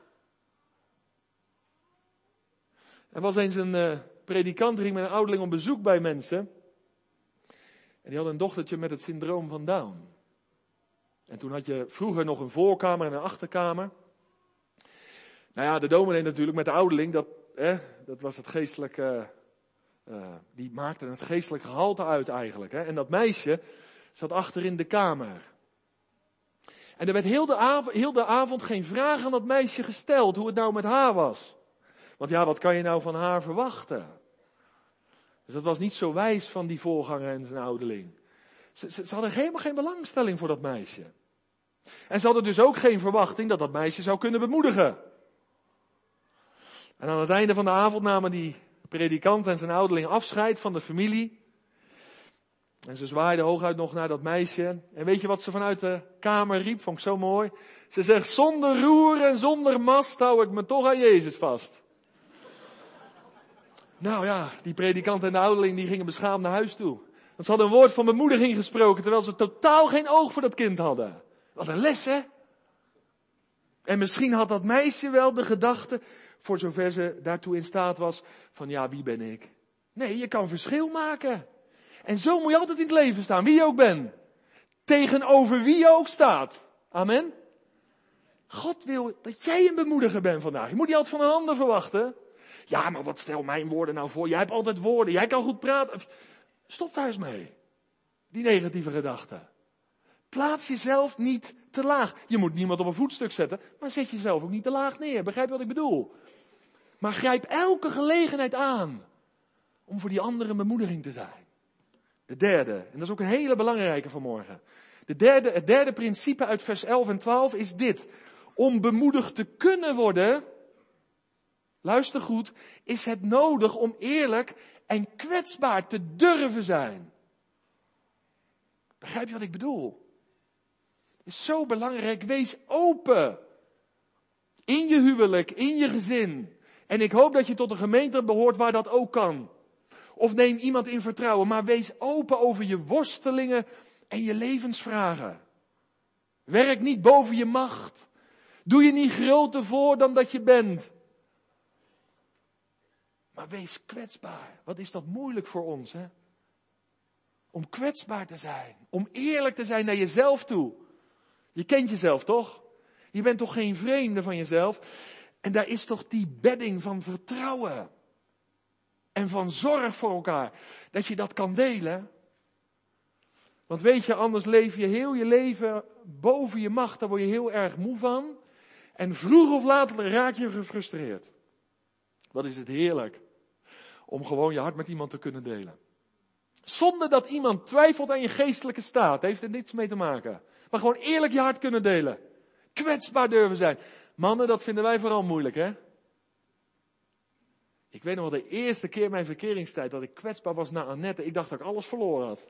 Er was eens een predikant, die ging met een ouderling op bezoek bij mensen. En die had een dochtertje met het syndroom van Down. En toen had je vroeger nog een voorkamer en een achterkamer. Nou ja, de dominee natuurlijk met de ouderling, dat was het geestelijke, die maakte het geestelijk gehalte uit eigenlijk. Hè. En dat meisje zat achter in de kamer. En er werd heel de avond geen vraag aan dat meisje gesteld, hoe het nou met haar was. Want ja, wat kan je nou van haar verwachten? Dus dat was niet zo wijs van die voorganger en zijn ouderling. Ze hadden helemaal geen belangstelling voor dat meisje. En ze hadden dus ook geen verwachting dat dat meisje zou kunnen bemoedigen. En aan het einde van de avond namen die predikant en zijn ouderling afscheid van de familie. En ze zwaaiden hooguit nog naar dat meisje. En weet je wat ze vanuit de kamer riep? Vond ik zo mooi. Ze zegt, zonder roer en zonder mast hou ik me toch aan Jezus vast. Nou ja, die predikant en de ouderling die gingen beschaamd naar huis toe. Want ze hadden een woord van bemoediging gesproken, terwijl ze totaal geen oog voor dat kind hadden. Wat een les, hè? En misschien had dat meisje wel de gedachte, voor zover ze daartoe in staat was, van ja, wie ben ik? Nee, je kan verschil maken. En zo moet je altijd in het leven staan, wie je ook bent. Tegenover wie je ook staat. Amen? God wil dat jij een bemoediger bent vandaag. Je moet niet altijd van een ander verwachten. Ja, maar wat stel mijn woorden nou voor? Jij hebt altijd woorden, jij kan goed praten. Stop daar eens mee. Die negatieve gedachten. Plaats jezelf niet te laag. Je moet niemand op een voetstuk zetten, maar zet jezelf ook niet te laag neer. Begrijp je wat ik bedoel? Maar grijp elke gelegenheid aan om voor die andere een bemoediging te zijn. De derde, en dat is ook een hele belangrijke vanmorgen. Het derde principe uit vers 11 en 12 is dit. Om bemoedigd te kunnen worden, luister goed, is het nodig om eerlijk en kwetsbaar te durven zijn. Begrijp je wat ik bedoel? Het is zo belangrijk, wees open. In je huwelijk, in je gezin. En ik hoop dat je tot een gemeente behoort waar dat ook kan. Of neem iemand in vertrouwen, maar wees open over je worstelingen en je levensvragen. Werk niet boven je macht. Doe je niet groter voor dan dat je bent. Maar wees kwetsbaar. Wat is dat moeilijk voor ons, hè? Om kwetsbaar te zijn. Om eerlijk te zijn naar jezelf toe. Je kent jezelf toch? Je bent toch geen vreemde van jezelf? En daar is toch die bedding van vertrouwen. En van zorg voor elkaar. Dat je dat kan delen. Want weet je, anders leef je heel je leven boven je macht. Daar word je heel erg moe van. En vroeg of laat raak je gefrustreerd. Wat is het heerlijk. Om gewoon je hart met iemand te kunnen delen. Zonder dat iemand twijfelt aan je geestelijke staat. Heeft er niets mee te maken. Maar gewoon eerlijk je hart kunnen delen. Kwetsbaar durven zijn. Mannen, dat vinden wij vooral moeilijk, hè? Ik weet nog wel de eerste keer in mijn verkeringstijd dat ik kwetsbaar was naar Annette. Ik dacht dat ik alles verloren had.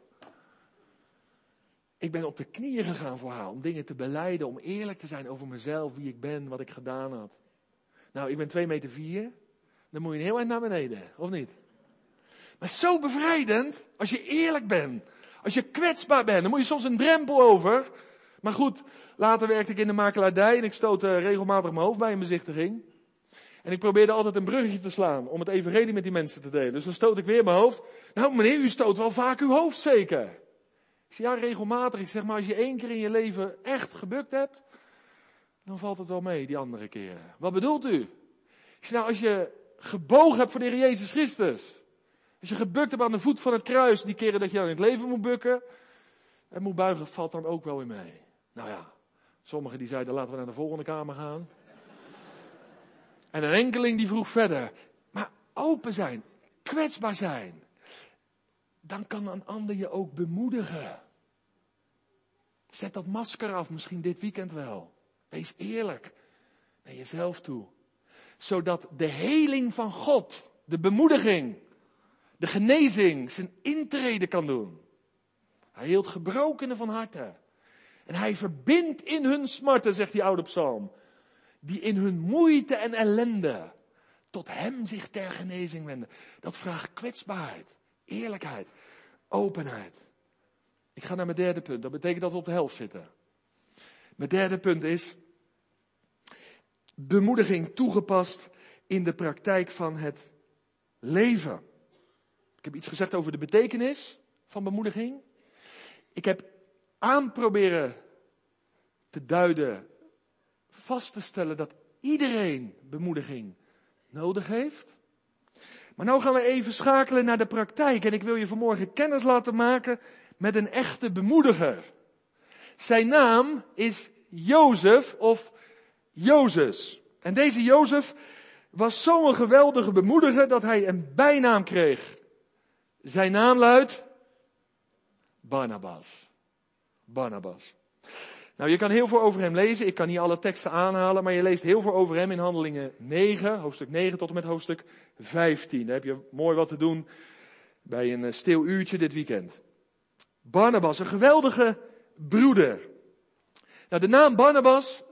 Ik ben op de knieën gegaan voor haar om dingen te belijden. Om eerlijk te zijn over mezelf, wie ik ben, wat ik gedaan had. Nou, ik ben 2,4 meter. Dan moet je een heel eind naar beneden, of niet? Maar zo bevrijdend, als je eerlijk bent. Als je kwetsbaar bent, dan moet je soms een drempel over. Maar goed, later werkte ik in de makelaardij en ik stootte regelmatig mijn hoofd bij een bezichtiging. En ik probeerde altijd een bruggetje te slaan om het evangelie met die mensen te delen. Dus dan stoot ik weer mijn hoofd. Nou meneer, u stoot wel vaak uw hoofd zeker. Ik zeg ja, regelmatig. Ik zeg maar als je 1 keer in je leven echt gebukt hebt, dan valt het wel mee die andere keren. Wat bedoelt u? Ik zeg nou als je gebogen hebt voor de Heer Jezus Christus. Als je gebukt hebt aan de voet van het kruis, die keren dat je dan in het leven moet bukken en moet buigen, valt dan ook wel weer mee. Nou ja, sommigen die zeiden laten we naar de volgende kamer gaan. En een enkeling die vroeg verder. Maar open zijn, kwetsbaar zijn. Dan kan een ander je ook bemoedigen. Zet dat masker af, misschien dit weekend wel. Wees eerlijk naar jezelf toe. Zodat de heling van God, de bemoediging, de genezing zijn intrede kan doen. Hij hield gebrokenen van harte. En hij verbindt in hun smarten, zegt die oude psalm. Die in hun moeite en ellende tot hem zich ter genezing wenden. Dat vraagt kwetsbaarheid, eerlijkheid, openheid. Ik ga naar mijn 3e punt. Dat betekent dat we op de helft zitten. Mijn 3e punt is bemoediging toegepast in de praktijk van het leven. Ik heb iets gezegd over de betekenis van bemoediging. Ik heb proberen te duiden, vast te stellen dat iedereen bemoediging nodig heeft. Maar nou gaan we even schakelen naar de praktijk. En ik wil je vanmorgen kennis laten maken met een echte bemoediger. Zijn naam is Jozef of Jozes. En deze Jozef was zo'n geweldige bemoediger dat hij een bijnaam kreeg. Zijn naam luidt Barnabas. Barnabas. Nou, je kan heel veel over hem lezen. Ik kan niet alle teksten aanhalen, maar je leest heel veel over hem in Handelingen 9, hoofdstuk 9 tot en met hoofdstuk 15. Daar heb je mooi wat te doen bij een stil uurtje dit weekend. Barnabas, een geweldige broeder. Nou, de naam Barnabas,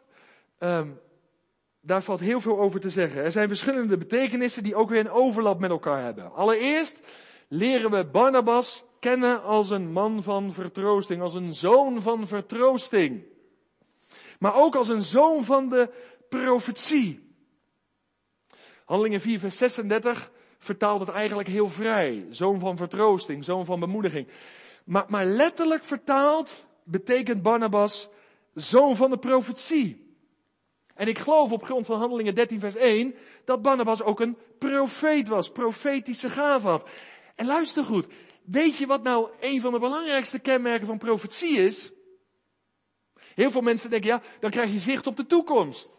daar valt heel veel over te zeggen. Er zijn verschillende betekenissen die ook weer een overlap met elkaar hebben. Allereerst leren we Barnabas kennen als een man van vertroosting, als een zoon van vertroosting. Maar ook als een zoon van de profetie. Handelingen 4 vers 36 vertaalt het eigenlijk heel vrij. Zoon van vertroosting, zoon van bemoediging. Maar letterlijk vertaald betekent Barnabas zoon van de profetie. En ik geloof op grond van Handelingen 13 vers 1 dat Barnabas ook een profeet was, profetische gave had. En luister goed, weet je wat nou een van de belangrijkste kenmerken van profetie is? Heel veel mensen denken, ja, dan krijg je zicht op de toekomst.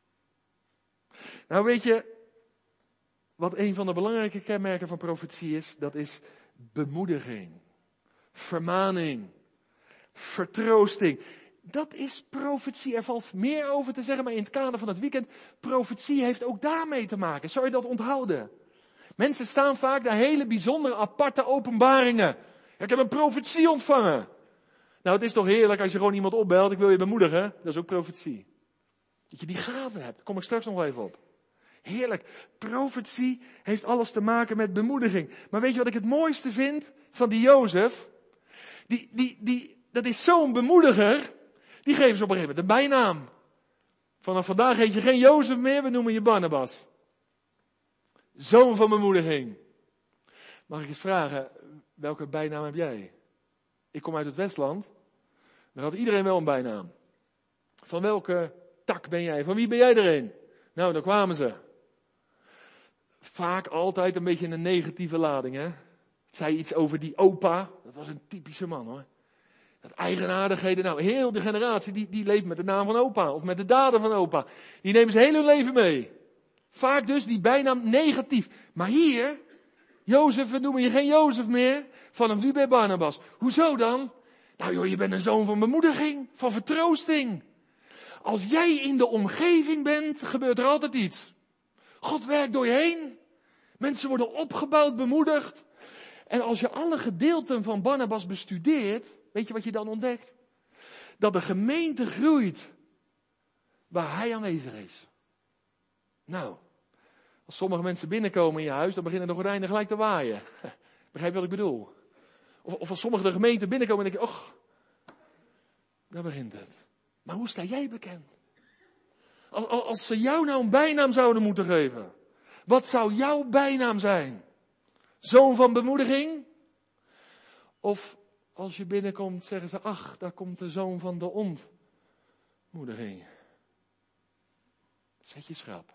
Nou weet je, wat een van de belangrijke kenmerken van profetie is, dat is bemoediging, vermaning, vertroosting. Dat is profetie. Er valt meer over te zeggen, maar in het kader van het weekend, profetie heeft ook daarmee te maken. Zou je dat onthouden? Mensen staan vaak naar hele bijzondere, aparte openbaringen. Ik heb een profetie ontvangen. Nou, het is toch heerlijk als je gewoon iemand opbelt, ik wil je bemoedigen. Dat is ook profetie. Dat je die gave hebt, daar kom ik straks nog even op. Heerlijk. Profetie heeft alles te maken met bemoediging. Maar weet je wat ik het mooiste vind van die Jozef? Dat is zo'n bemoediger. Die geven ze op een gegeven moment een bijnaam. Vanaf vandaag heet je geen Jozef meer, we noemen je Barnabas. Zoon van bemoediging. Mag ik eens vragen, welke bijnaam heb jij? Ik kom uit het Westland. Daar had iedereen wel een bijnaam. Van welke tak ben jij? Van wie ben jij er een? Nou, daar kwamen ze. Vaak altijd een beetje een negatieve lading, hè? Het zei iets over die opa. Dat was een typische man, hoor. Dat eigenaardigheden. Nou, heel de generatie die leeft met de naam van opa. Of met de daden van opa. Die nemen ze heel hun leven mee. Vaak dus die bijnaam negatief. Maar hier, Jozef, we noemen je geen Jozef meer. Vanaf nu ben je Barnabas. Hoezo dan? Nou joh, je bent een zoon van bemoediging. Van vertroosting. Als jij in de omgeving bent, gebeurt er altijd iets. God werkt door je heen. Mensen worden opgebouwd, bemoedigd. En als je alle gedeelten van Barnabas bestudeert, weet je wat je dan ontdekt? Dat de gemeente groeit waar hij aanwezig is. Nou, als sommige mensen binnenkomen in je huis, dan beginnen de gordijnen gelijk te waaien. Begrijp je wat ik bedoel? Of als sommige de gemeente binnenkomen en denk je, och, daar begint het. Maar hoe sta jij bekend? Als ze jou nou een bijnaam zouden moeten geven. Wat zou jouw bijnaam zijn? Zoon van bemoediging? Of als je binnenkomt zeggen ze, ach, daar komt de zoon van de ontmoediging. Zet je schrap.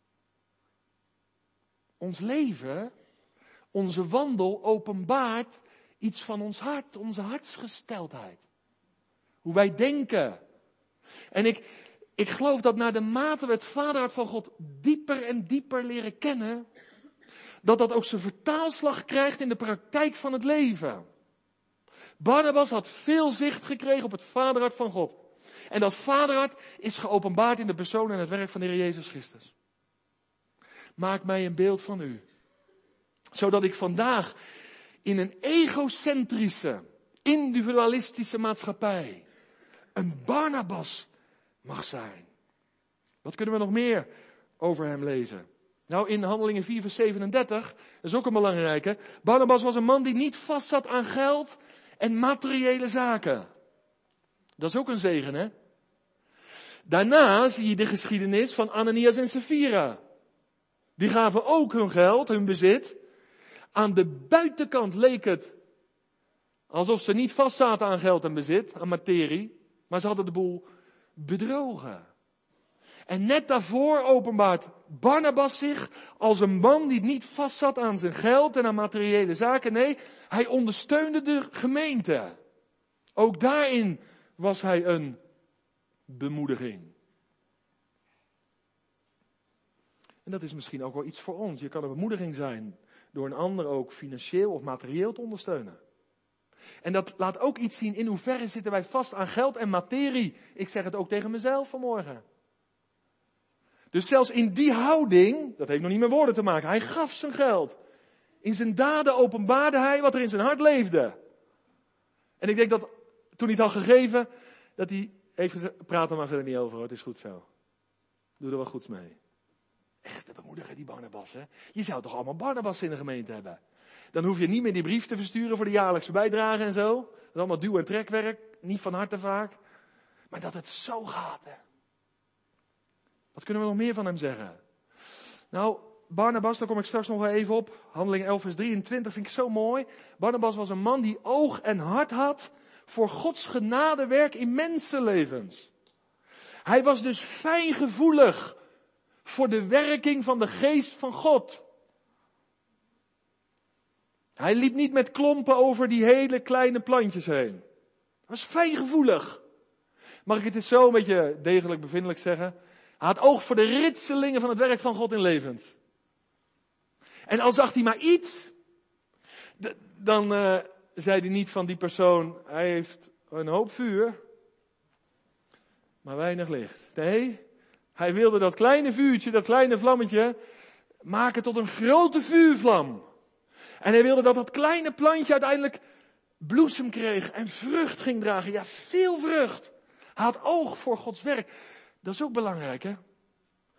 Ons leven, onze wandel openbaart iets van ons hart, onze hartsgesteldheid. Hoe wij denken. En ik geloof dat naar de mate we het vaderhart van God dieper en dieper leren kennen, dat ook zijn vertaalslag krijgt in de praktijk van het leven. Barnabas had veel zicht gekregen op het vaderhart van God. En dat vaderhart is geopenbaard in de persoon en het werk van de Heer Jezus Christus. Maak mij een beeld van u. Zodat ik vandaag in een egocentrische, individualistische maatschappij een Barnabas mag zijn. Wat kunnen we nog meer over hem lezen? Nou, in Handelingen 4 vers 37, dat is ook een belangrijke. Barnabas was een man die niet vastzat aan geld en materiële zaken. Dat is ook een zegen, hè? Daarna zie je de geschiedenis van Ananias en Sapphira. Die gaven ook hun geld, hun bezit. Aan de buitenkant leek het alsof ze niet vastzaten aan geld en bezit, aan materie. Maar ze hadden de boel bedrogen. En net daarvoor openbaart Barnabas zich als een man die niet vastzat aan zijn geld en aan materiële zaken. Nee, hij ondersteunde de gemeente. Ook daarin was hij een bemoediging. En dat is misschien ook wel iets voor ons. Je kan een bemoediging zijn door een ander ook financieel of materieel te ondersteunen. En dat laat ook iets zien in hoeverre zitten wij vast aan geld en materie. Ik zeg het ook tegen mezelf vanmorgen. Dus zelfs in die houding, dat heeft nog niet met woorden te maken, hij gaf zijn geld. In zijn daden openbaarde hij wat er in zijn hart leefde. En ik denk dat toen hij het had gegeven, dat hij heeft gezegd, praat er maar verder niet over, het is goed zo. Doe er wel goeds mee. Echt te bemoedigen die Barnabas, hè. Je zou toch allemaal Barnabas in de gemeente hebben. Dan hoef je niet meer die brief te versturen voor de jaarlijkse bijdrage en zo. Dat is allemaal duw- en trekwerk, niet van harte vaak. Maar dat het zo gaat, hè. Wat kunnen we nog meer van hem zeggen? Nou, Barnabas, daar kom ik straks nog wel even op. Handelingen 11 vers 23 vind ik zo mooi. Barnabas was een man die oog en hart had voor Gods genadewerk in mensenlevens. Hij was dus fijngevoelig voor de werking van de geest van God. Hij liep niet met klompen over die hele kleine plantjes heen. Hij was fijngevoelig. Mag ik het eens zo een beetje degelijk bevindelijk zeggen? Hij had oog voor de ritselingen van het werk van God in levens. En al zag hij maar iets, dan zei hij niet van die persoon, hij heeft een hoop vuur, maar weinig licht. Nee, hij wilde dat kleine vuurtje, dat kleine vlammetje, maken tot een grote vuurvlam. En hij wilde dat dat kleine plantje uiteindelijk bloesem kreeg en vrucht ging dragen. Ja, veel vrucht. Hij had oog voor Gods werk. Dat is ook belangrijk, hè?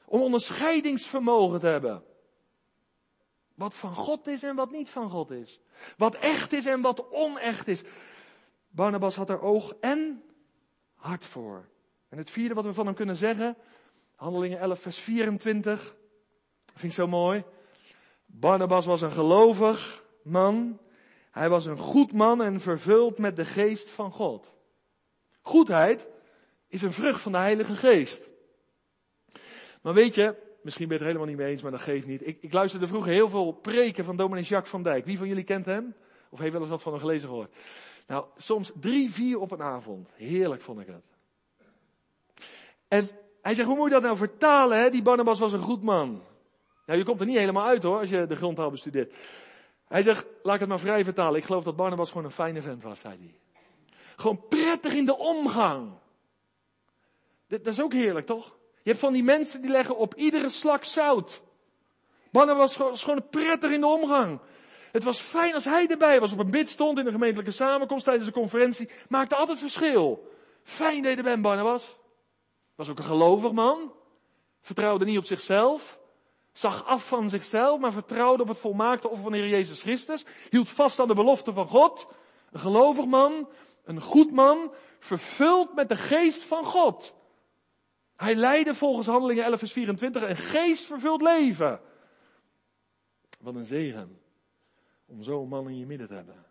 Om onderscheidingsvermogen te hebben. Wat van God is en wat niet van God is. Wat echt is en wat onecht is. Barnabas had er oog en hart voor. En het vierde wat we van hem kunnen zeggen, Handelingen 11 vers 24, vind ik zo mooi. Barnabas was een gelovig man. Hij was een goed man en vervuld met de geest van God. Goedheid is een vrucht van de Heilige Geest. Maar weet je, misschien ben je het er helemaal niet mee eens, maar dat geeft niet. Ik luisterde vroeger heel veel preken van dominee Jacques van Dijk. Wie van jullie kent hem? Of heeft wel eens wat van hem gelezen gehoord? Nou, soms 3, 4 op een avond. Heerlijk vond ik het. En hij zegt, hoe moet je dat nou vertalen? Hè? Die Barnabas was een goed man. Nou, je komt er niet helemaal uit hoor, als je de grondtaal bestudeert. Hij zegt, laat ik het maar vrij vertalen. Ik geloof dat Barnabas gewoon een fijne vent was, zei hij. Gewoon prettig in de omgang. Dat is ook heerlijk, toch? Je hebt van die mensen die leggen op iedere slak zout. Barnabas was gewoon prettig in de omgang. Het was fijn als hij erbij was, op een bid stond in de gemeentelijke samenkomst tijdens de conferentie. Maakte altijd verschil. Fijn deed hij Barnabas. Was ook een gelovig man. Vertrouwde niet op zichzelf. Zag af van zichzelf, maar vertrouwde op het volmaakte offer van de Heer Jezus Christus. Hield vast aan de belofte van God. Een gelovig man, een goed man, vervuld met de geest van God. Hij leidde volgens Handelingen 11 vers 24 een geestvervuld leven. Wat een zegen om zo'n man in je midden te hebben.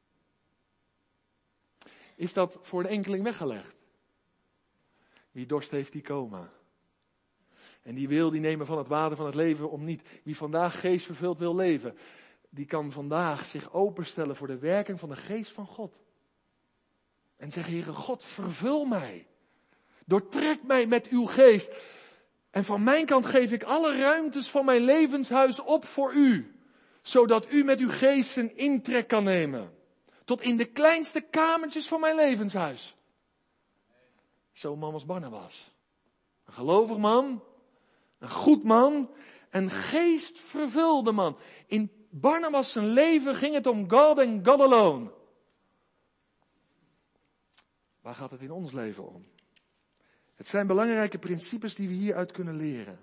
Is dat voor een enkeling weggelegd? Wie dorst heeft, die komen. En die wil, die nemen van het water van het leven om niet. Wie vandaag geestvervuld wil leven, die kan vandaag zich openstellen voor de werking van de geest van God. En zeggen, Heere God, vervul mij. Doortrek mij met uw geest. En van mijn kant geef ik alle ruimtes van mijn levenshuis op voor u. Zodat u met uw geest een intrek kan nemen. Tot in de kleinste kamertjes van mijn levenshuis. Zo'n man was Barnabas. Een gelovig man. Een goed man. Een geestvervulde man. In Barnabas zijn leven ging het om God en God alone. Waar gaat het in ons leven om? Het zijn belangrijke principes die we hieruit kunnen leren.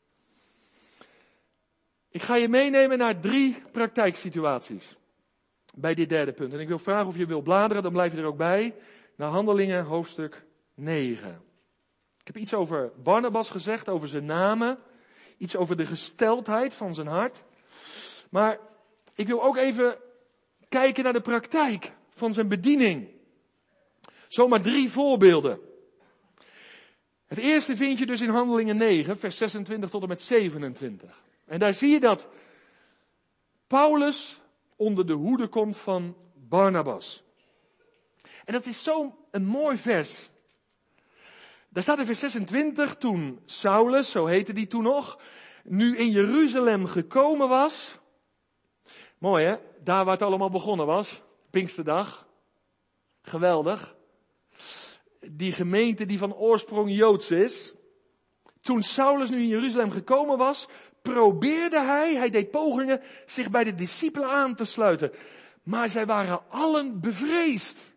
Ik ga je meenemen naar 3 praktijksituaties. Bij dit derde punt. En ik wil vragen of je wil bladeren, dan blijf je er ook bij. Naar Handelingen hoofdstuk 9. Ik heb iets over Barnabas gezegd, over zijn namen. Iets over de gesteldheid van zijn hart. Maar ik wil ook even kijken naar de praktijk van zijn bediening. Zomaar 3 voorbeelden. Het eerste vind je dus in Handelingen 9, vers 26 tot en met 27. En daar zie je dat Paulus onder de hoede komt van Barnabas. En dat is zo'n mooi vers. Daar staat in vers 26, toen Saulus, zo heette die toen nog, nu in Jeruzalem gekomen was. Mooi hè, daar waar het allemaal begonnen was, Pinksterdag. Geweldig. Die gemeente die van oorsprong Joods is. Toen Saulus nu in Jeruzalem gekomen was, probeerde hij deed pogingen, zich bij de discipelen aan te sluiten. Maar zij waren allen bevreesd.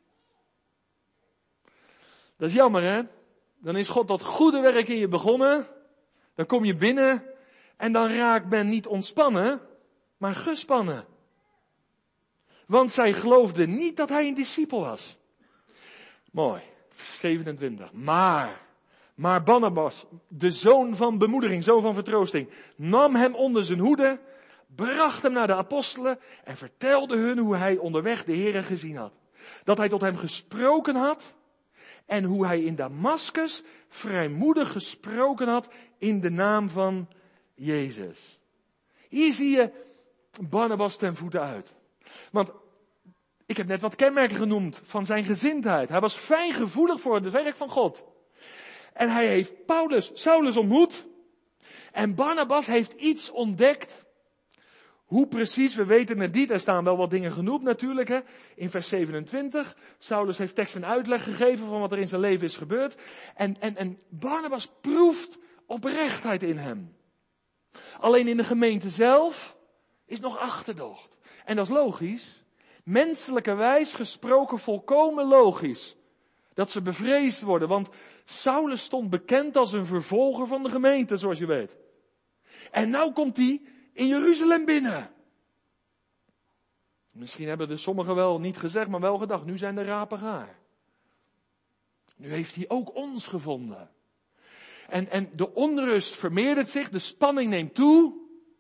Dat is jammer hè. Dan is God dat goede werk in je begonnen. Dan kom je binnen en dan raakt men niet ontspannen, maar gespannen. Want zij geloofden niet dat hij een discipel was. Mooi. 27. Maar Barnabas, de zoon van bemoediging, zoon van vertroosting, nam hem onder zijn hoede, bracht hem naar de apostelen en vertelde hun hoe hij onderweg de Heere gezien had. Dat hij tot hem gesproken had en hoe hij in Damaskus vrijmoedig gesproken had in de naam van Jezus. Hier zie je Barnabas ten voeten uit. Want ik heb net wat kenmerken genoemd van zijn gezindheid. Hij was fijngevoelig voor het werk van God. En hij heeft Saulus ontmoet. En Barnabas heeft iets ontdekt. Hoe precies, we weten het niet. Er staan wel wat dingen genoemd natuurlijk. Hè. In vers 27. Saulus heeft tekst en uitleg gegeven van wat er in zijn leven is gebeurd. En Barnabas proeft oprechtheid in hem. Alleen in de gemeente zelf is nog achterdocht. En dat is logisch. Menselijkerwijs gesproken volkomen logisch. Dat ze bevreesd worden, want Saulus stond bekend als een vervolger van de gemeente, zoals je weet. En nou komt hij in Jeruzalem binnen. Misschien hebben er sommigen wel niet gezegd, maar wel gedacht, nu zijn de rapen gaar. Nu heeft hij ook ons gevonden. En de onrust vermeerdert zich, de spanning neemt toe.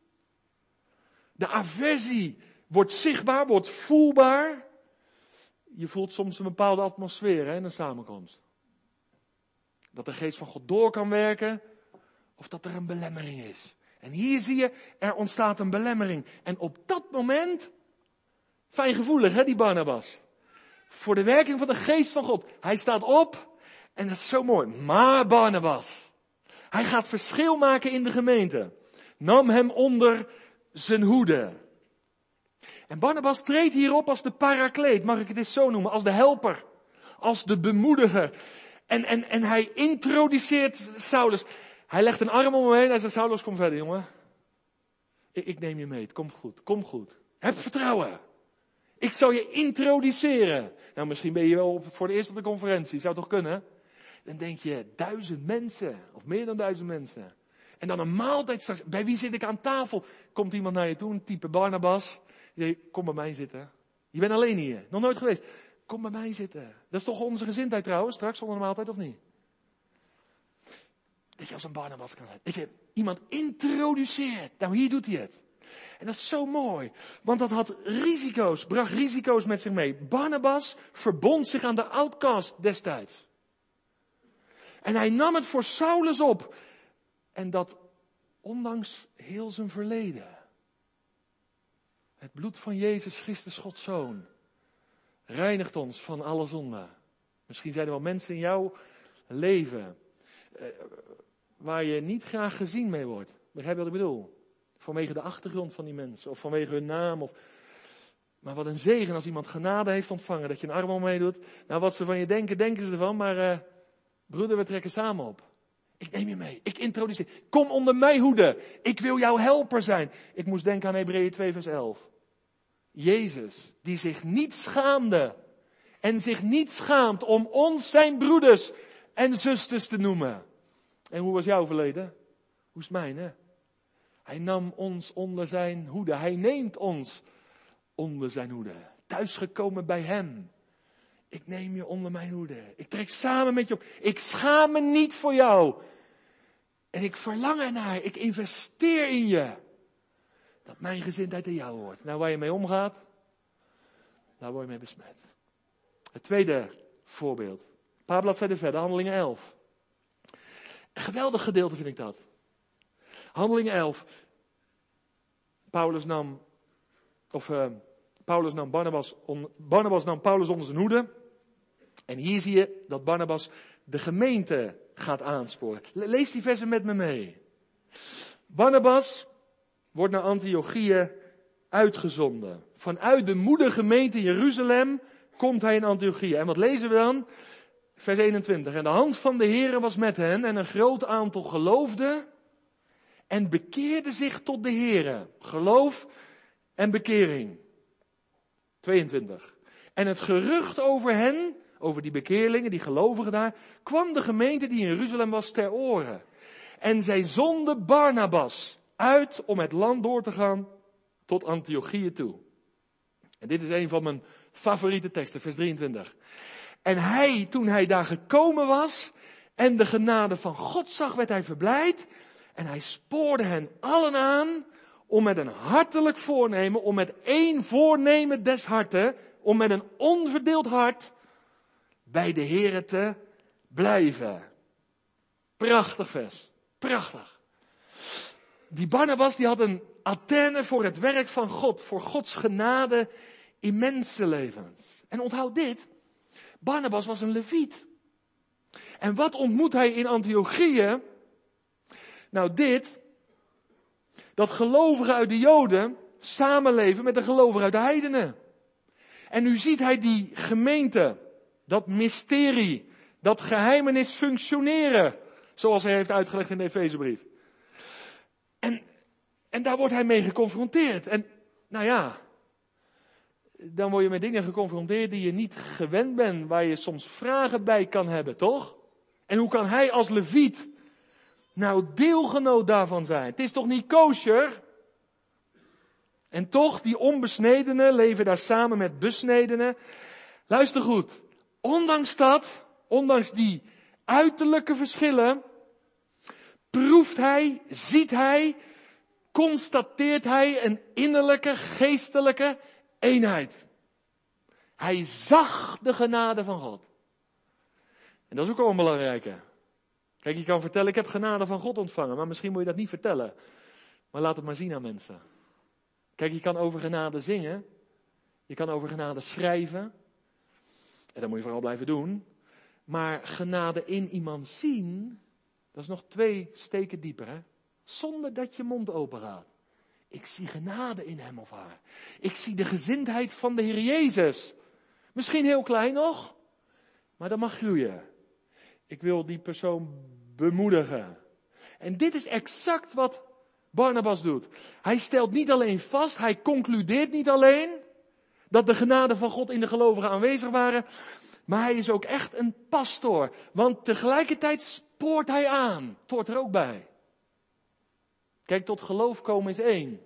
De aversie wordt zichtbaar, wordt voelbaar. Je voelt soms een bepaalde atmosfeer in een samenkomst. Dat de geest van God door kan werken, of dat er een belemmering is. En hier zie je, er ontstaat een belemmering. En op dat moment, fijngevoelig hè, die Barnabas. Voor de werking van de geest van God. Hij staat op, en dat is zo mooi. Maar Barnabas, hij gaat verschil maken in de gemeente. Nam hem onder zijn hoede. En Barnabas treedt hierop als de parakleet, mag ik het eens zo noemen, als de helper. Als de bemoediger. En hij introduceert Saulus. Hij legt een arm om hem heen. Hij zegt, Saulus, kom verder, jongen. Ik neem je mee. Het komt goed. Kom goed. Heb vertrouwen. Ik zal je introduceren. Nou, misschien ben je wel voor het eerst op de conferentie. Zou toch kunnen? Dan denk je, 1000 mensen. Of meer dan 1000 mensen. En dan een maaltijd straks. Bij wie zit ik aan tafel? Komt iemand naar je toe, een type Barnabas. Je zegt, kom bij mij zitten. Je bent alleen hier. Nog nooit geweest. Kom bij mij zitten. Dat is toch onze gezindheid trouwens, straks onder de maaltijd of niet? Dat je als een Barnabas kan zijn. Dat je iemand introduceert. Nou, hier doet hij het. En dat is zo mooi. Want dat had risico's, bracht risico's met zich mee. Barnabas verbond zich aan de outcast destijds. En hij nam het voor Saulus op. En dat ondanks heel zijn verleden. Het bloed van Jezus Christus, Gods Zoon, reinigt ons van alle zonde. Misschien zijn er wel mensen in jouw leven waar je niet graag gezien mee wordt. Begrijp je wat ik bedoel? Vanwege de achtergrond van die mensen of vanwege hun naam. Maar wat een zegen als iemand genade heeft ontvangen, dat je een arm omheen doet. Nou, wat ze van je denken, denken ze ervan, maar broeder, we trekken samen op. Ik neem je mee, ik introduceer. Kom onder mijn hoede, ik wil jouw helper zijn. Ik moest denken aan Hebreeën 2 vers 11. Jezus, die zich niet schaamde en zich niet schaamt om ons zijn broeders en zusters te noemen. En hoe was jouw verleden? Hoe is het mijn, hè? Hij nam ons onder zijn hoede. Hij neemt ons onder zijn hoede. Thuisgekomen bij hem. Ik neem je onder mijn hoede. Ik trek samen met je op. Ik schaam me niet voor jou. En ik verlang ernaar. Ik investeer in je. Dat mijn gezindheid in jou wordt. Nou, waar je mee omgaat, daar word je mee besmet. Het tweede voorbeeld. Een paar bladzijden verder, Handelingen 11. Een geweldig gedeelte vind ik dat. Handelingen 11. Barnabas nam Paulus onder zijn hoede. En hier zie je dat Barnabas de gemeente gaat aansporen. Lees die versen met me mee. Barnabas wordt naar Antiochië uitgezonden. Vanuit de moedergemeente Jeruzalem komt hij in Antiochië. En wat lezen we dan? Vers 21. En de hand van de Heere was met hen en een groot aantal geloofde en bekeerde zich tot de Heere. Geloof en bekering. 22. En het gerucht over hen, over die bekeerlingen, die gelovigen daar, kwam de gemeente die in Jeruzalem was ter oren. En zij zonden Barnabas uit om het land door te gaan tot Antiochië toe. En dit is een van mijn favoriete teksten, vers 23. En hij, toen hij daar gekomen was en de genade van God zag, werd hij verblijd. En hij spoorde hen allen aan om met een hartelijk voornemen, om met één voornemen des harten, om met een onverdeeld hart bij de Here te blijven. Prachtig vers. Prachtig. Die Barnabas die had een antenne voor het werk van God, voor Gods genade in mensenlevens. En onthoud dit, Barnabas was een leviet. En wat ontmoet hij in Antiochië? Nou dit, dat gelovigen uit de Joden samenleven met de gelovigen uit de heidenen. En nu ziet hij die gemeente, dat mysterie, dat geheimenis functioneren, zoals hij heeft uitgelegd in de Efezebrief. En daar wordt hij mee geconfronteerd. En nou ja, dan word je met dingen geconfronteerd die je niet gewend bent, waar je soms vragen bij kan hebben, toch? En hoe kan hij als leviet nou deelgenoot daarvan zijn? Het is toch niet kosher? En toch, die onbesnedenen leven daar samen met besnedenen. Luister goed. Ondanks die uiterlijke verschillen, proeft hij, ziet hij, constateert hij een innerlijke, geestelijke eenheid. Hij zag de genade van God. En dat is ook wel een belangrijke. Kijk, je kan vertellen, ik heb genade van God ontvangen, maar misschien moet je dat niet vertellen. Maar laat het maar zien aan mensen. Kijk, je kan over genade zingen. Je kan over genade schrijven. En dat moet je vooral blijven doen. Maar genade in iemand zien, dat is nog 2 steken dieper, hè? Zonder dat je mond open gaat. Ik zie genade in hem of haar. Ik zie de gezindheid van de Heer Jezus. Misschien heel klein nog, maar dat mag groeien. Ik wil die persoon bemoedigen. En dit is exact wat Barnabas doet. Hij stelt niet alleen vast, hij concludeert niet alleen dat de genade van God in de gelovigen aanwezig waren, maar hij is ook echt een pastoor. Want tegelijkertijd spoort hij aan. Het hoort er ook bij. Kijk, tot geloof komen is 1.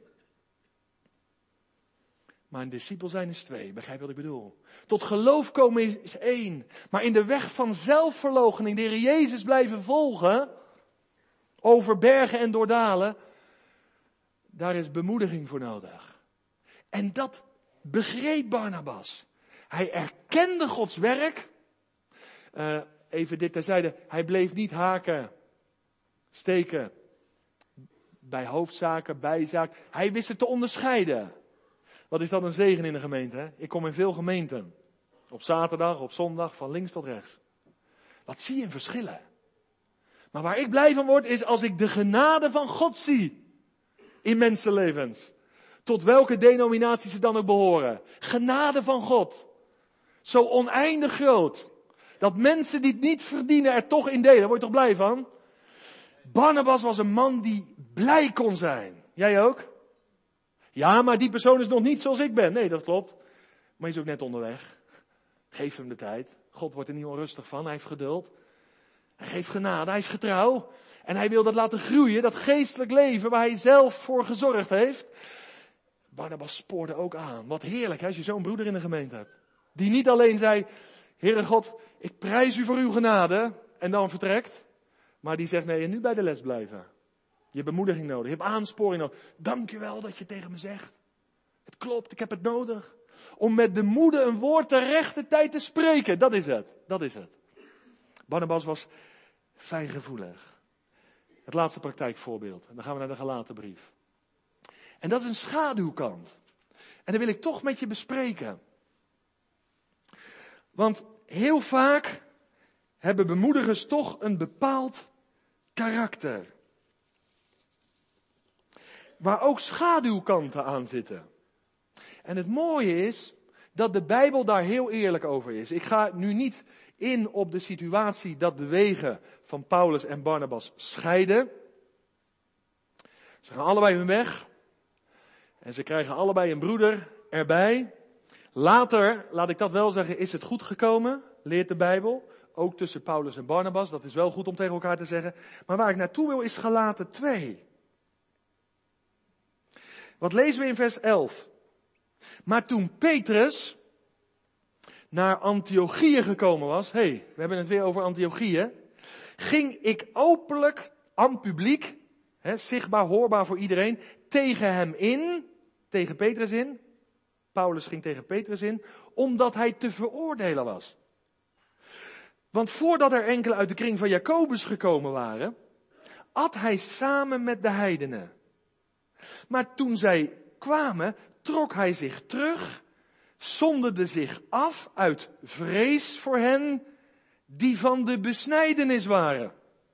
Maar een discipel zijn is 2. Begrijp wat ik bedoel? Tot geloof komen is 1. Maar in de weg van zelfverloochening, de Heer Jezus blijven volgen, over bergen en door dalen, daar is bemoediging voor nodig. En dat begreep Barnabas. Hij erkende Gods werk. Even dit terzijde. Hij bleef niet haken, steken bij hoofdzaken, bijzaken. Hij wist het te onderscheiden. Wat is dat een zegen in de gemeente? Hè? Ik kom in veel gemeenten. Op zaterdag, op zondag, van links tot rechts. Wat zie je in verschillen? Maar waar ik blij van word is als ik de genade van God zie. In mensenlevens. Tot welke denominatie ze dan ook behoren. Genade van God. Zo oneindig groot. Dat mensen die het niet verdienen er toch in delen. Daar word je toch blij van? Barnabas was een man die blij kon zijn. Jij ook? Ja, maar die persoon is nog niet zoals ik ben. Nee, dat klopt. Maar hij is ook net onderweg. Geef hem de tijd. God wordt er niet onrustig van. Hij heeft geduld. Hij geeft genade. Hij is getrouw. En hij wil dat laten groeien. Dat geestelijk leven waar hij zelf voor gezorgd heeft. Barnabas spoorde ook aan. Wat heerlijk hè, als je zo'n broeder in de gemeente hebt. Die niet alleen zei, Heere God, ik prijs u voor uw genade. En dan vertrekt. Maar die zegt, nee, en nu bij de les blijven. Je hebt bemoediging nodig. Je hebt aansporing nodig. Dank u wel dat je tegen me zegt. Het klopt, ik heb het nodig. Om met de moede een woord ter rechte tijd te spreken. Dat is het. Dat is het. Barnabas was fijngevoelig. Het laatste praktijkvoorbeeld. En dan gaan we naar de Galatenbrief. En dat is een schaduwkant. En dat wil ik toch met je bespreken. Want heel vaak hebben bemoedigers toch een bepaald karakter. Waar ook schaduwkanten aan zitten. En het mooie is dat de Bijbel daar heel eerlijk over is. Ik ga nu niet in op de situatie dat de wegen van Paulus en Barnabas scheiden. Ze gaan allebei hun weg. En ze krijgen allebei een broeder erbij. Later, laat ik dat wel zeggen, is het goed gekomen, leert de Bijbel. Ook tussen Paulus en Barnabas, dat is wel goed om tegen elkaar te zeggen. Maar waar ik naartoe wil is Galaten 2. Wat lezen we in vers 11? Maar toen Petrus naar Antiochië gekomen was, we hebben het weer over Antiochië, ging ik openlijk, aan publiek, zichtbaar, hoorbaar voor iedereen, tegen hem in, tegen Petrus in. Paulus ging tegen Petrus in, omdat hij te veroordelen was. Want voordat er enkele uit de kring van Jacobus gekomen waren, at hij samen met de heidenen. Maar toen zij kwamen, trok hij zich terug, zonderde zich af uit vrees voor hen die van de besnijdenis waren.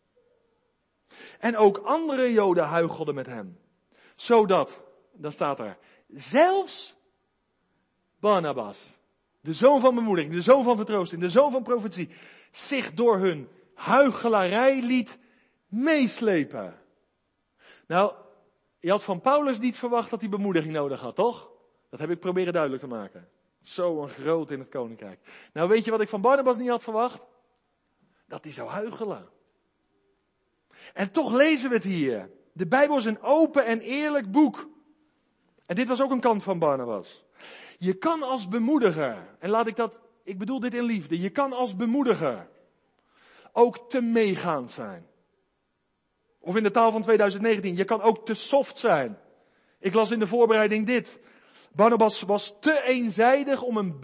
En ook andere Joden huichelden met hem. Zodat, dan staat er, zelfs Barnabas, de zoon van bemoediging, de zoon van vertroosting, de zoon van profetie, zich door hun huichelarij liet meeslepen. Nou, je had van Paulus niet verwacht dat hij bemoediging nodig had, toch? Dat heb ik proberen duidelijk te maken. Zo een groot in het koninkrijk. Nou, weet je wat ik van Barnabas niet had verwacht? dat hij zou huichelen. En toch lezen we het hier. De Bijbel is een open en eerlijk boek. En dit was ook een kant van Barnabas. Je kan als bemoediger, en ik bedoel dit in liefde, je kan als bemoediger ook te meegaand zijn. Of in de taal van 2019, je kan ook te soft zijn. Ik las in de voorbereiding dit. Barnabas was te eenzijdig een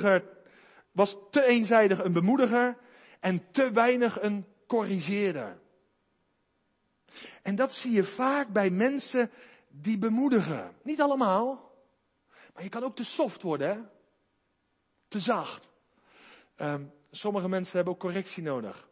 bemoediger en te weinig een corrigeerder. En dat zie je vaak bij mensen die bemoedigen. Niet allemaal, maar je kan ook te soft worden, hè? Te zacht. Sommige mensen hebben ook correctie nodig.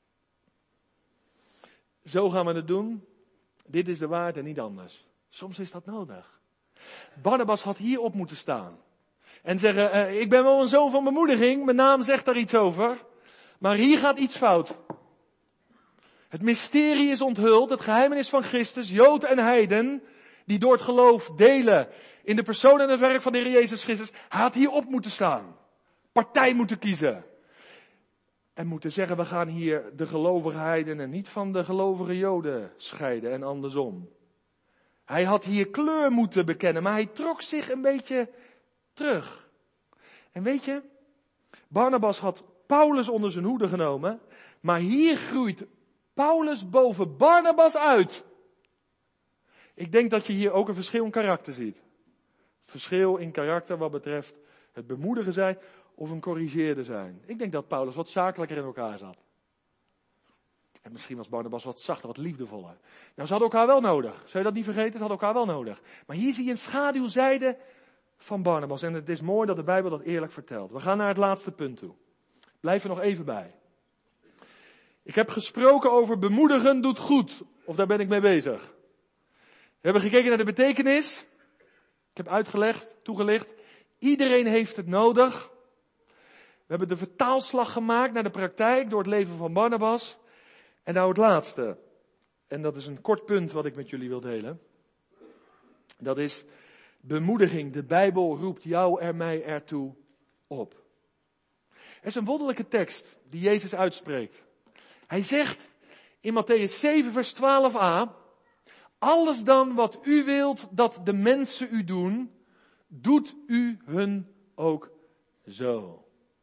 Zo gaan we het doen. Dit is de waarheid en niet anders. Soms is dat nodig. Barnabas had hierop moeten staan. En zeggen, ik ben wel een zoon van bemoediging. Mijn naam zegt daar iets over. Maar hier gaat iets fout. Het mysterie is onthuld. Het geheimenis van Christus. Jood en heiden. Die door het geloof delen. In de persoon en het werk van de Heer Jezus Christus. Hij had hierop moeten staan. Partij moeten kiezen. En moeten zeggen, we gaan hier de gelovige heidenen niet van de gelovige Joden scheiden en andersom. Hij had hier kleur moeten bekennen, maar hij trok zich een beetje terug. En weet je, Barnabas had Paulus onder zijn hoede genomen, maar hier groeit Paulus boven Barnabas uit. Ik denk dat je hier ook een verschil in karakter ziet. Verschil in karakter wat betreft het bemoedigen zijn of een corrigeerder zijn. Ik denk dat Paulus wat zakelijker in elkaar zat. En misschien was Barnabas wat zachter, wat liefdevoller. Nou, ze hadden elkaar wel nodig. Zou je dat niet vergeten? Ze hadden elkaar wel nodig. Maar hier zie je een schaduwzijde van Barnabas. En het is mooi dat de Bijbel dat eerlijk vertelt. We gaan naar het laatste punt toe. Blijf er nog even bij. Ik heb gesproken over bemoedigen doet goed. Of daar ben ik mee bezig. We hebben gekeken naar de betekenis. Ik heb toegelicht. Iedereen heeft het nodig. We hebben de vertaalslag gemaakt naar de praktijk door het leven van Barnabas. En nou het laatste. En dat is een kort punt wat ik met jullie wil delen. Dat is bemoediging. De Bijbel roept jou en mij ertoe op. Er is een wonderlijke tekst die Jezus uitspreekt. Hij zegt in Mattheüs 7 vers 12a. Alles dan wat u wilt dat de mensen u doen, doet u hun ook zo.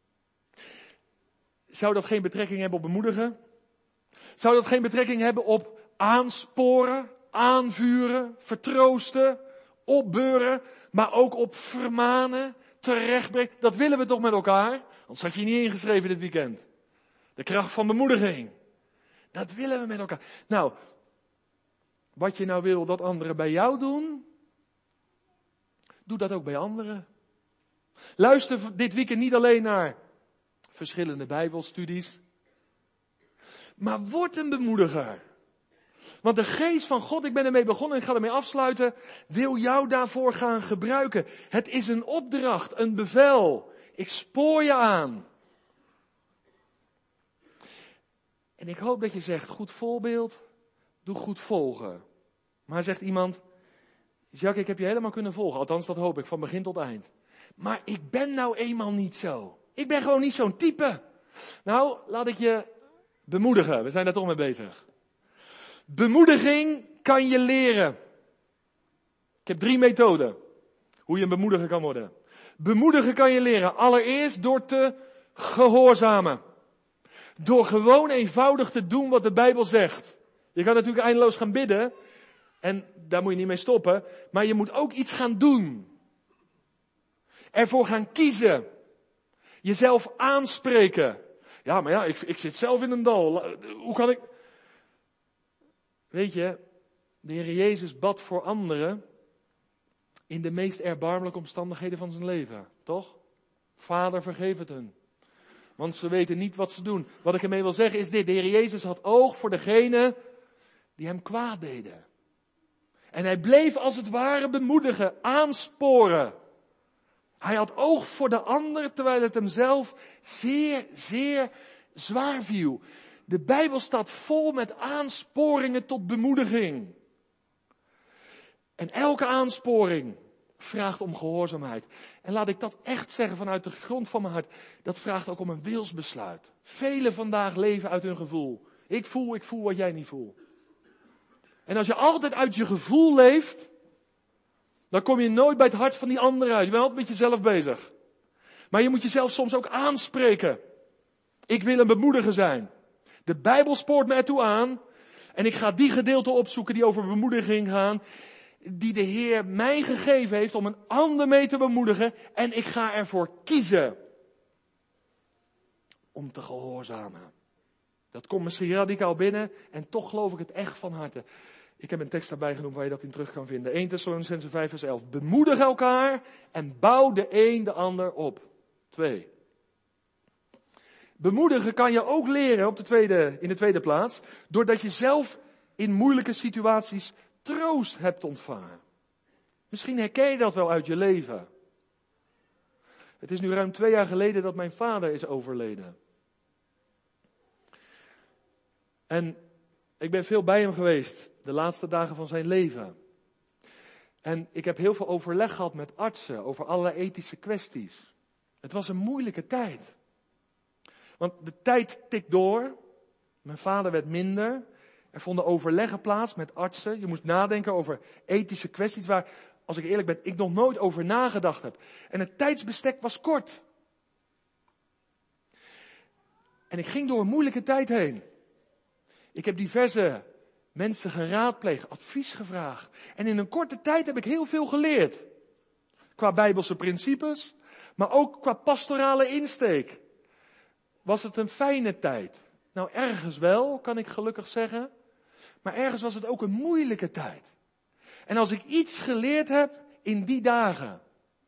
Zou dat geen betrekking hebben op bemoedigen? Zou dat geen betrekking hebben op aansporen, aanvuren, vertroosten, opbeuren, maar ook op vermanen, terechtbrengen? Dat willen we toch met elkaar? Anders had je niet ingeschreven dit weekend. De kracht van bemoediging. Dat willen we met elkaar. Nou, wat je nou wil dat anderen bij jou doen, doe dat ook bij anderen. Luister dit weekend niet alleen naar verschillende Bijbelstudies, maar word een bemoediger. Want de geest van God, ik ben ermee begonnen en ik ga ermee afsluiten, wil jou daarvoor gaan gebruiken. Het is een opdracht, een bevel. Ik spoor je aan. En ik hoop dat je zegt, goed voorbeeld, doe goed volgen. Maar zegt iemand, Jacques, ik heb je helemaal kunnen volgen. Althans, dat hoop ik, van begin tot eind. Maar ik ben nou eenmaal niet zo. Ik ben gewoon niet zo'n type. Nou, laat ik je bemoedigen. We zijn daar toch mee bezig. Bemoediging kan je leren. Ik heb 3 methoden. Hoe je een bemoediger kan worden. Bemoedigen kan je leren. Allereerst door te gehoorzamen. Door gewoon eenvoudig te doen wat de Bijbel zegt. Je kan natuurlijk eindeloos gaan bidden. En daar moet je niet mee stoppen. Maar je moet ook iets gaan doen. Ervoor gaan kiezen. Jezelf aanspreken. Ja, maar ja, ik zit zelf in een dal. Hoe kan ik... Weet je, de Heer Jezus bad voor anderen in de meest erbarmelijke omstandigheden van zijn leven. Toch? Vader, vergeef het hun. Want ze weten niet wat ze doen. Wat ik ermee wil zeggen is dit. De Heer Jezus had oog voor degenen die hem kwaad deden. En hij bleef als het ware bemoedigen, aansporen. Hij had oog voor de ander, terwijl het hem zelf zeer, zeer zwaar viel. De Bijbel staat vol met aansporingen tot bemoediging. En elke aansporing vraagt om gehoorzaamheid. En laat ik dat echt zeggen vanuit de grond van mijn hart. Dat vraagt ook om een wilsbesluit. Velen vandaag leven uit hun gevoel. Ik voel wat jij niet voelt. En als je altijd uit je gevoel leeft, dan kom je nooit bij het hart van die ander uit. Je bent altijd met jezelf bezig. Maar je moet jezelf soms ook aanspreken. Ik wil een bemoediger zijn. De Bijbel spoort me ertoe aan. En ik ga die gedeelten opzoeken die over bemoediging gaan. Die de Heer mij gegeven heeft om een ander mee te bemoedigen. En ik ga ervoor kiezen. Om te gehoorzamen. Dat komt misschien radicaal binnen. En toch geloof ik het echt van harte. Ik heb een tekst daarbij genoemd waar je dat in terug kan vinden. 1 Thessalonicenzen 5 vers 11. Bemoedig elkaar en bouw de een de ander op. 2. Bemoedigen kan je ook leren in de tweede plaats. Doordat je zelf in moeilijke situaties troost hebt ontvangen. Misschien herken je dat wel uit je leven. Het is nu ruim 2 jaar geleden dat mijn vader is overleden. En ik ben veel bij hem geweest. De laatste dagen van zijn leven. En ik heb heel veel overleg gehad met artsen over allerlei ethische kwesties. Het was een moeilijke tijd. Want de tijd tikt door. Mijn vader werd minder. Er vonden overleggen plaats met artsen. Je moest nadenken over ethische kwesties waar, als ik eerlijk ben, ik nog nooit over nagedacht heb. En het tijdsbestek was kort. En ik ging door een moeilijke tijd heen. Ik heb diverse mensen geraadpleegd, advies gevraagd. En in een korte tijd heb ik heel veel geleerd. Qua Bijbelse principes, maar ook qua pastorale insteek. Was het een fijne tijd? Nou, ergens wel, kan ik gelukkig zeggen. Maar ergens was het ook een moeilijke tijd. En als ik iets geleerd heb in die dagen,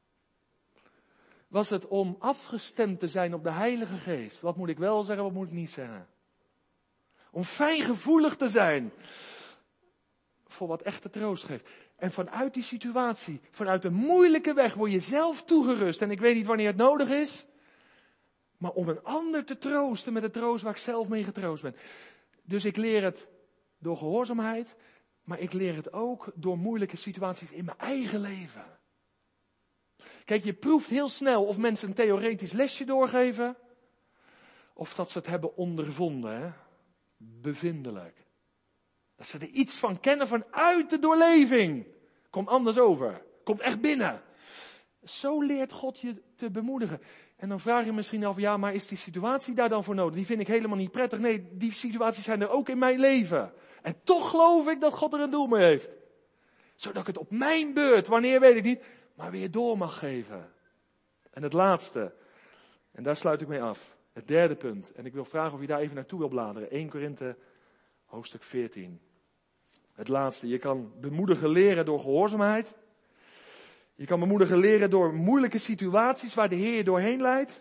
was het om afgestemd te zijn op de Heilige Geest. Wat moet ik wel zeggen, wat moet ik niet zeggen? Om fijngevoelig te zijn voor wat echte troost geeft. En vanuit die situatie, vanuit een moeilijke weg, word je zelf toegerust. En ik weet niet wanneer het nodig is, maar om een ander te troosten met de troost waar ik zelf mee getroost ben. Dus ik leer het door gehoorzaamheid, maar ik leer het ook door moeilijke situaties in mijn eigen leven. Kijk, je proeft heel snel of mensen een theoretisch lesje doorgeven, of dat ze het hebben ondervonden, hè? Bevindelijk. Dat ze er iets van kennen vanuit de doorleving. Komt anders over. Komt echt binnen. Zo leert God je te bemoedigen. En dan vraag je misschien af, ja, maar is die situatie daar dan voor nodig? Die vind ik helemaal niet prettig. Nee, die situaties zijn er ook in mijn leven. En toch geloof ik dat God er een doel mee heeft. Zodat ik het op mijn beurt, wanneer weet ik niet, maar weer door mag geven. En het laatste, en daar sluit ik mee af. Het derde punt. En ik wil vragen of je daar even naartoe wil bladeren. 1 Korinthe hoofdstuk 14. Het laatste. Je kan bemoedigen leren door gehoorzaamheid. Je kan bemoedigen leren door moeilijke situaties waar de Heer je doorheen leidt.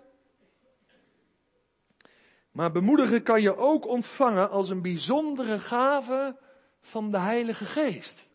Maar bemoedigen kan je ook ontvangen als een bijzondere gave van de Heilige Geest.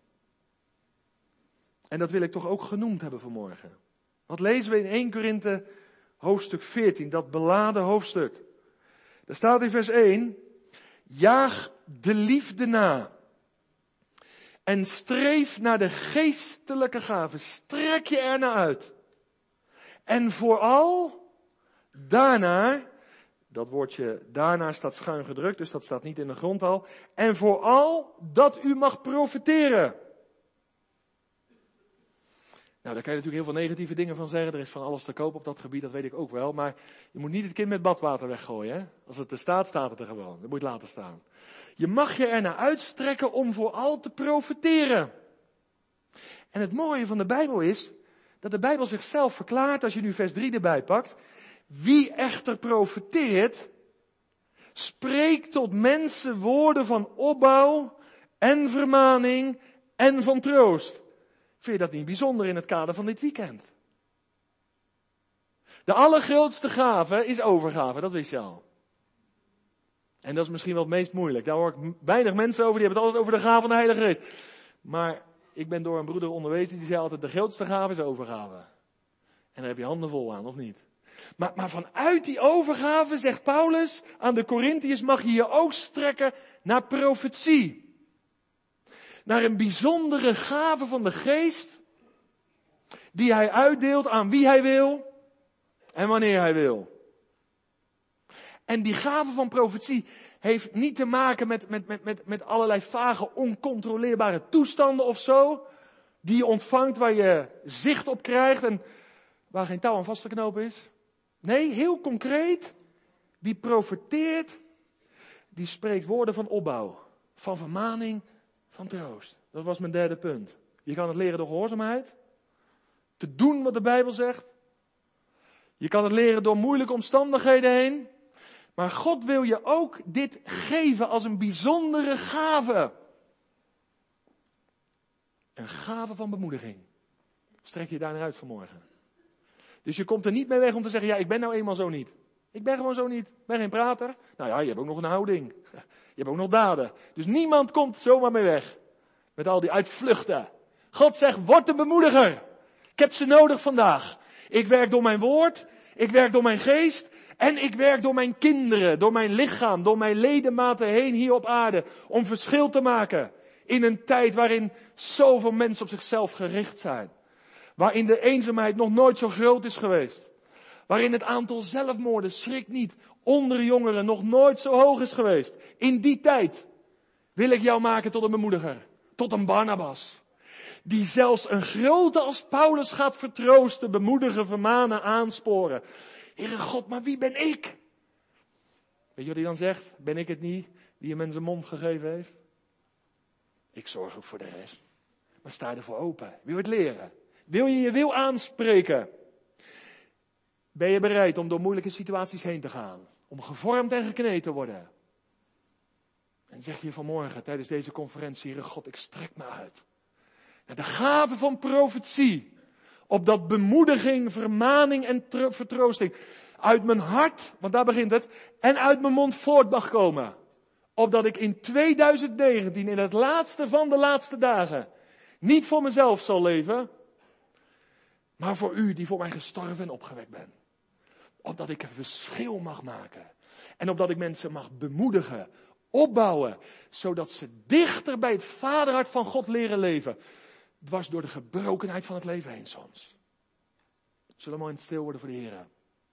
En dat wil ik toch ook genoemd hebben vanmorgen. Wat lezen we in 1 Korinthe hoofdstuk 14, dat beladen hoofdstuk. Daar staat in vers 1, jaag de liefde na. En streef naar de geestelijke gaven. Strek je ernaar uit. En vooral daarna, dat woordje daarna staat schuin gedrukt, dus dat staat niet in de grondtaal. En vooral dat u mag profiteren. Nou, daar kan je natuurlijk heel veel negatieve dingen van zeggen. Er is van alles te koop op dat gebied, dat weet ik ook wel. Maar je moet niet het kind met badwater weggooien. Hè? Als het er staat, staat het er gewoon. Dat moet je laten staan. Je mag je ernaar uitstrekken om vooral te profiteren. En het mooie van de Bijbel is dat de Bijbel zichzelf verklaart, als je nu vers 3 erbij pakt. Wie echter profiteert, spreekt tot mensen woorden van opbouw en vermaning en van troost. Vind je dat niet bijzonder in het kader van dit weekend? De allergrootste gave is overgave, dat wist je al. En dat is misschien wel het meest moeilijk. Daar hoor ik weinig mensen over, die hebben het altijd over de gave van de Heilige Geest. Maar ik ben door een broeder onderwezen, die zei altijd, de grootste gave is overgave. En daar heb je handen vol aan, of niet? Maar vanuit die overgave, zegt Paulus aan de Korintiërs, mag je je ook strekken naar profetie. Naar een bijzondere gave van de geest. Die hij uitdeelt aan wie hij wil en wanneer hij wil. En die gave van profetie heeft niet te maken met allerlei vage, oncontroleerbare toestanden of zo. Die je ontvangt, waar je zicht op krijgt en waar geen touw aan vast te knopen is. Nee, heel concreet. Wie profeteert, die spreekt woorden van opbouw, van vermaning, van troost. Dat was mijn derde punt. Je kan het leren door gehoorzaamheid. Te doen wat de Bijbel zegt. Je kan het leren door moeilijke omstandigheden heen. Maar God wil je ook dit geven als een bijzondere gave. Een gave van bemoediging. Strek je daar naar uit vanmorgen. Dus je komt er niet mee weg om te zeggen, ja, ik ben nou eenmaal zo niet. Ik ben gewoon zo niet. Ik ben geen prater. Nou ja, je hebt ook nog een houding. Je hebt ook nog daden. Dus niemand komt zomaar mee weg. Met al die uitvluchten. God zegt, word een bemoediger. Ik heb ze nodig vandaag. Ik werk door mijn woord. Ik werk door mijn geest. En ik werk door mijn kinderen. Door mijn lichaam. Door mijn ledematen heen hier op aarde. Om verschil te maken. In een tijd waarin zoveel mensen op zichzelf gericht zijn. Waarin de eenzaamheid nog nooit zo groot is geweest. Waarin het aantal zelfmoorden, schrik niet, onder jongeren nog nooit zo hoog is geweest. In die tijd wil ik jou maken tot een bemoediger. Tot een Barnabas. Die zelfs een grote als Paulus gaat vertroosten, bemoedigen, vermanen, aansporen. Heere God, maar wie ben ik? Weet je wat hij dan zegt? Ben ik het niet die hem in zijn mond gegeven heeft? Ik zorg ook voor de rest. Maar sta ervoor open. Wil je het leren? Wil je je wil aanspreken? Ben je bereid om door moeilijke situaties heen te gaan? Om gevormd en gekneed te worden? En zeg je vanmorgen tijdens deze conferentie, Heere God, ik strek me uit. Naar de gave van profetie. Opdat bemoediging, vermaning en vertroosting uit mijn hart, want daar begint het, en uit mijn mond voort mag komen. Opdat ik in 2019, in het laatste van de laatste dagen, niet voor mezelf zal leven, maar voor u die voor mij gestorven en opgewekt bent. Opdat ik een verschil mag maken. En opdat ik mensen mag bemoedigen, opbouwen, zodat ze dichter bij het vaderhart van God leren leven. Dwars door de gebrokenheid van het leven heen soms. Zullen we maar in het stil worden voor de Heer.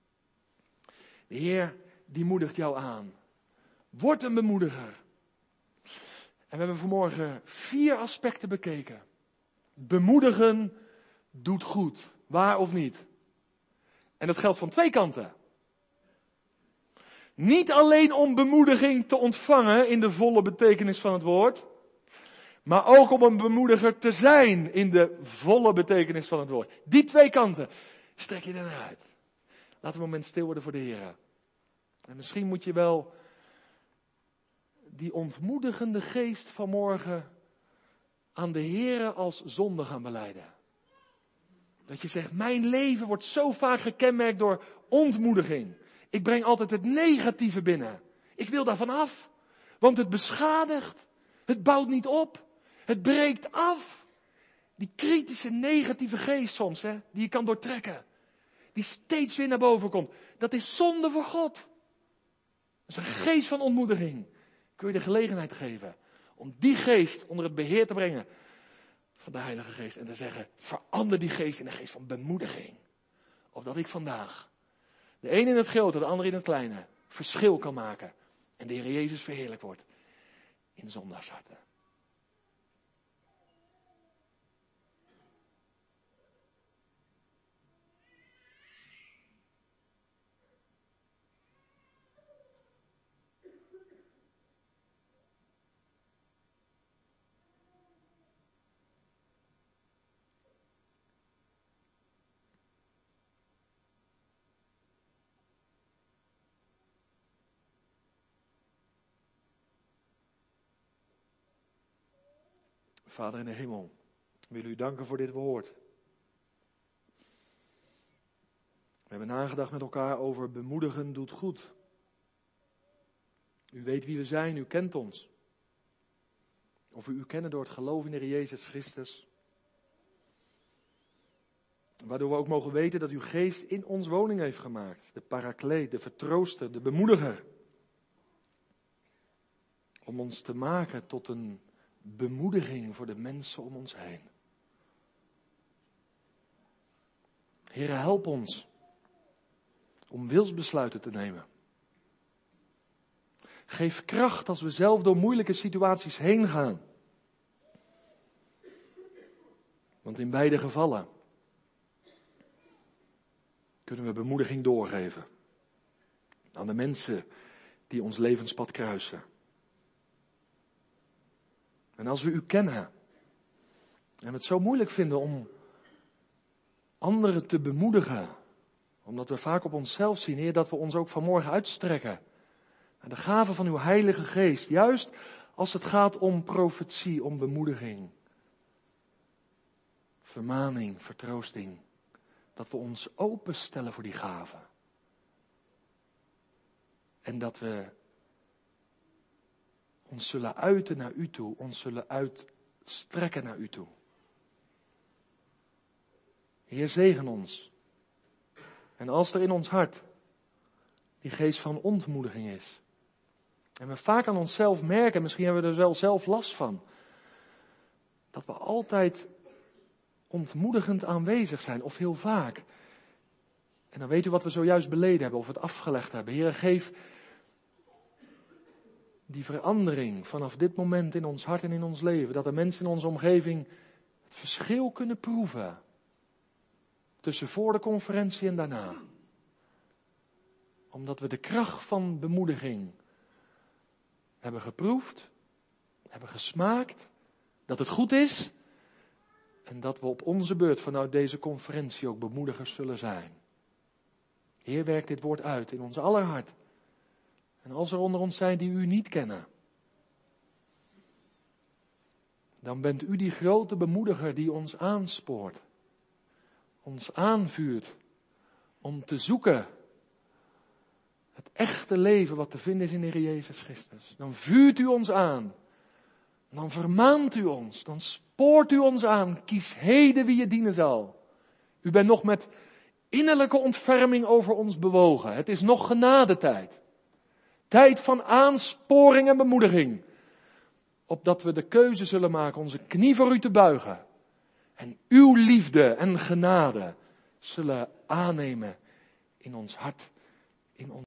De Heer, die moedigt jou aan. Word een bemoediger. En we hebben vanmorgen 4 aspecten bekeken. Bemoedigen doet goed. Waar of niet? En dat geldt van 2 kanten. Niet alleen om bemoediging te ontvangen in de volle betekenis van het woord. Maar ook om een bemoediger te zijn in de volle betekenis van het woord. Die 2 kanten. Strek je er naar uit. Laten we een moment stil worden voor de Heer. En misschien moet je wel die ontmoedigende geest vanmorgen aan de Heer als zonde gaan belijden. Dat je zegt, mijn leven wordt zo vaak gekenmerkt door ontmoediging. Ik breng altijd het negatieve binnen. Ik wil daarvan af. Want het beschadigt. Het bouwt niet op. Het breekt af. Die kritische negatieve geest soms, die je kan doortrekken. Die steeds weer naar boven komt. Dat is zonde voor God. Dat is een geest van ontmoediging. Ik wil je de gelegenheid geven om die geest onder het beheer te brengen van de Heilige Geest. En te zeggen, verander die geest in een geest van bemoediging. Opdat ik vandaag, de een in het grote, de ander in het kleine, verschil kan maken. En de Heer Jezus verheerlijk wordt in zondagsharten. Vader in de hemel, wil u danken voor dit woord. We hebben nagedacht met elkaar over bemoedigen doet goed. U weet wie we zijn, u kent ons. Of we u kennen door het geloof in de Heer Jezus Christus. Waardoor we ook mogen weten dat uw geest in ons woning heeft gemaakt. De parakleet, de vertrooster, de bemoediger. Om ons te maken tot een bemoediging voor de mensen om ons heen. Heere, help ons om wilsbesluiten te nemen. Geef kracht als we zelf door moeilijke situaties heen gaan. Want in beide gevallen kunnen we bemoediging doorgeven aan de mensen die ons levenspad kruisen. En als we u kennen en we het zo moeilijk vinden om anderen te bemoedigen, omdat we vaak op onszelf zien, Heer, dat we ons ook vanmorgen uitstrekken naar de gave van uw Heilige Geest, juist als het gaat om profetie, om bemoediging, vermaning, vertroosting, dat we ons openstellen voor die gave. En dat we ons zullen uiten naar u toe, ons zullen uitstrekken naar u toe. Heer, zegen ons. En als er in ons hart die geest van ontmoediging is, en we vaak aan onszelf merken, misschien hebben we er wel zelf last van, dat we altijd ontmoedigend aanwezig zijn, of heel vaak. En dan weet u wat we zojuist beleden hebben, of het afgelegd hebben. Heer, geef die verandering vanaf dit moment in ons hart en in ons leven, dat de mensen in onze omgeving het verschil kunnen proeven tussen voor de conferentie en daarna. Omdat we de kracht van bemoediging hebben geproefd, hebben gesmaakt, dat het goed is en dat we op onze beurt vanuit deze conferentie ook bemoedigers zullen zijn. Heer, werk dit woord uit in ons aller hart. En als er onder ons zijn die u niet kennen, dan bent u die grote bemoediger die ons aanspoort, ons aanvuurt om te zoeken het echte leven wat te vinden is in de Heer Jezus Christus. Dan vuurt u ons aan, dan vermaant u ons, dan spoort u ons aan, kies heden wie je dienen zal. U bent nog met innerlijke ontferming over ons bewogen. Het is nog genadetijd. Tijd van aansporing en bemoediging. Opdat we de keuze zullen maken onze knie voor u te buigen. En uw liefde en genade zullen aannemen in ons hart, in ons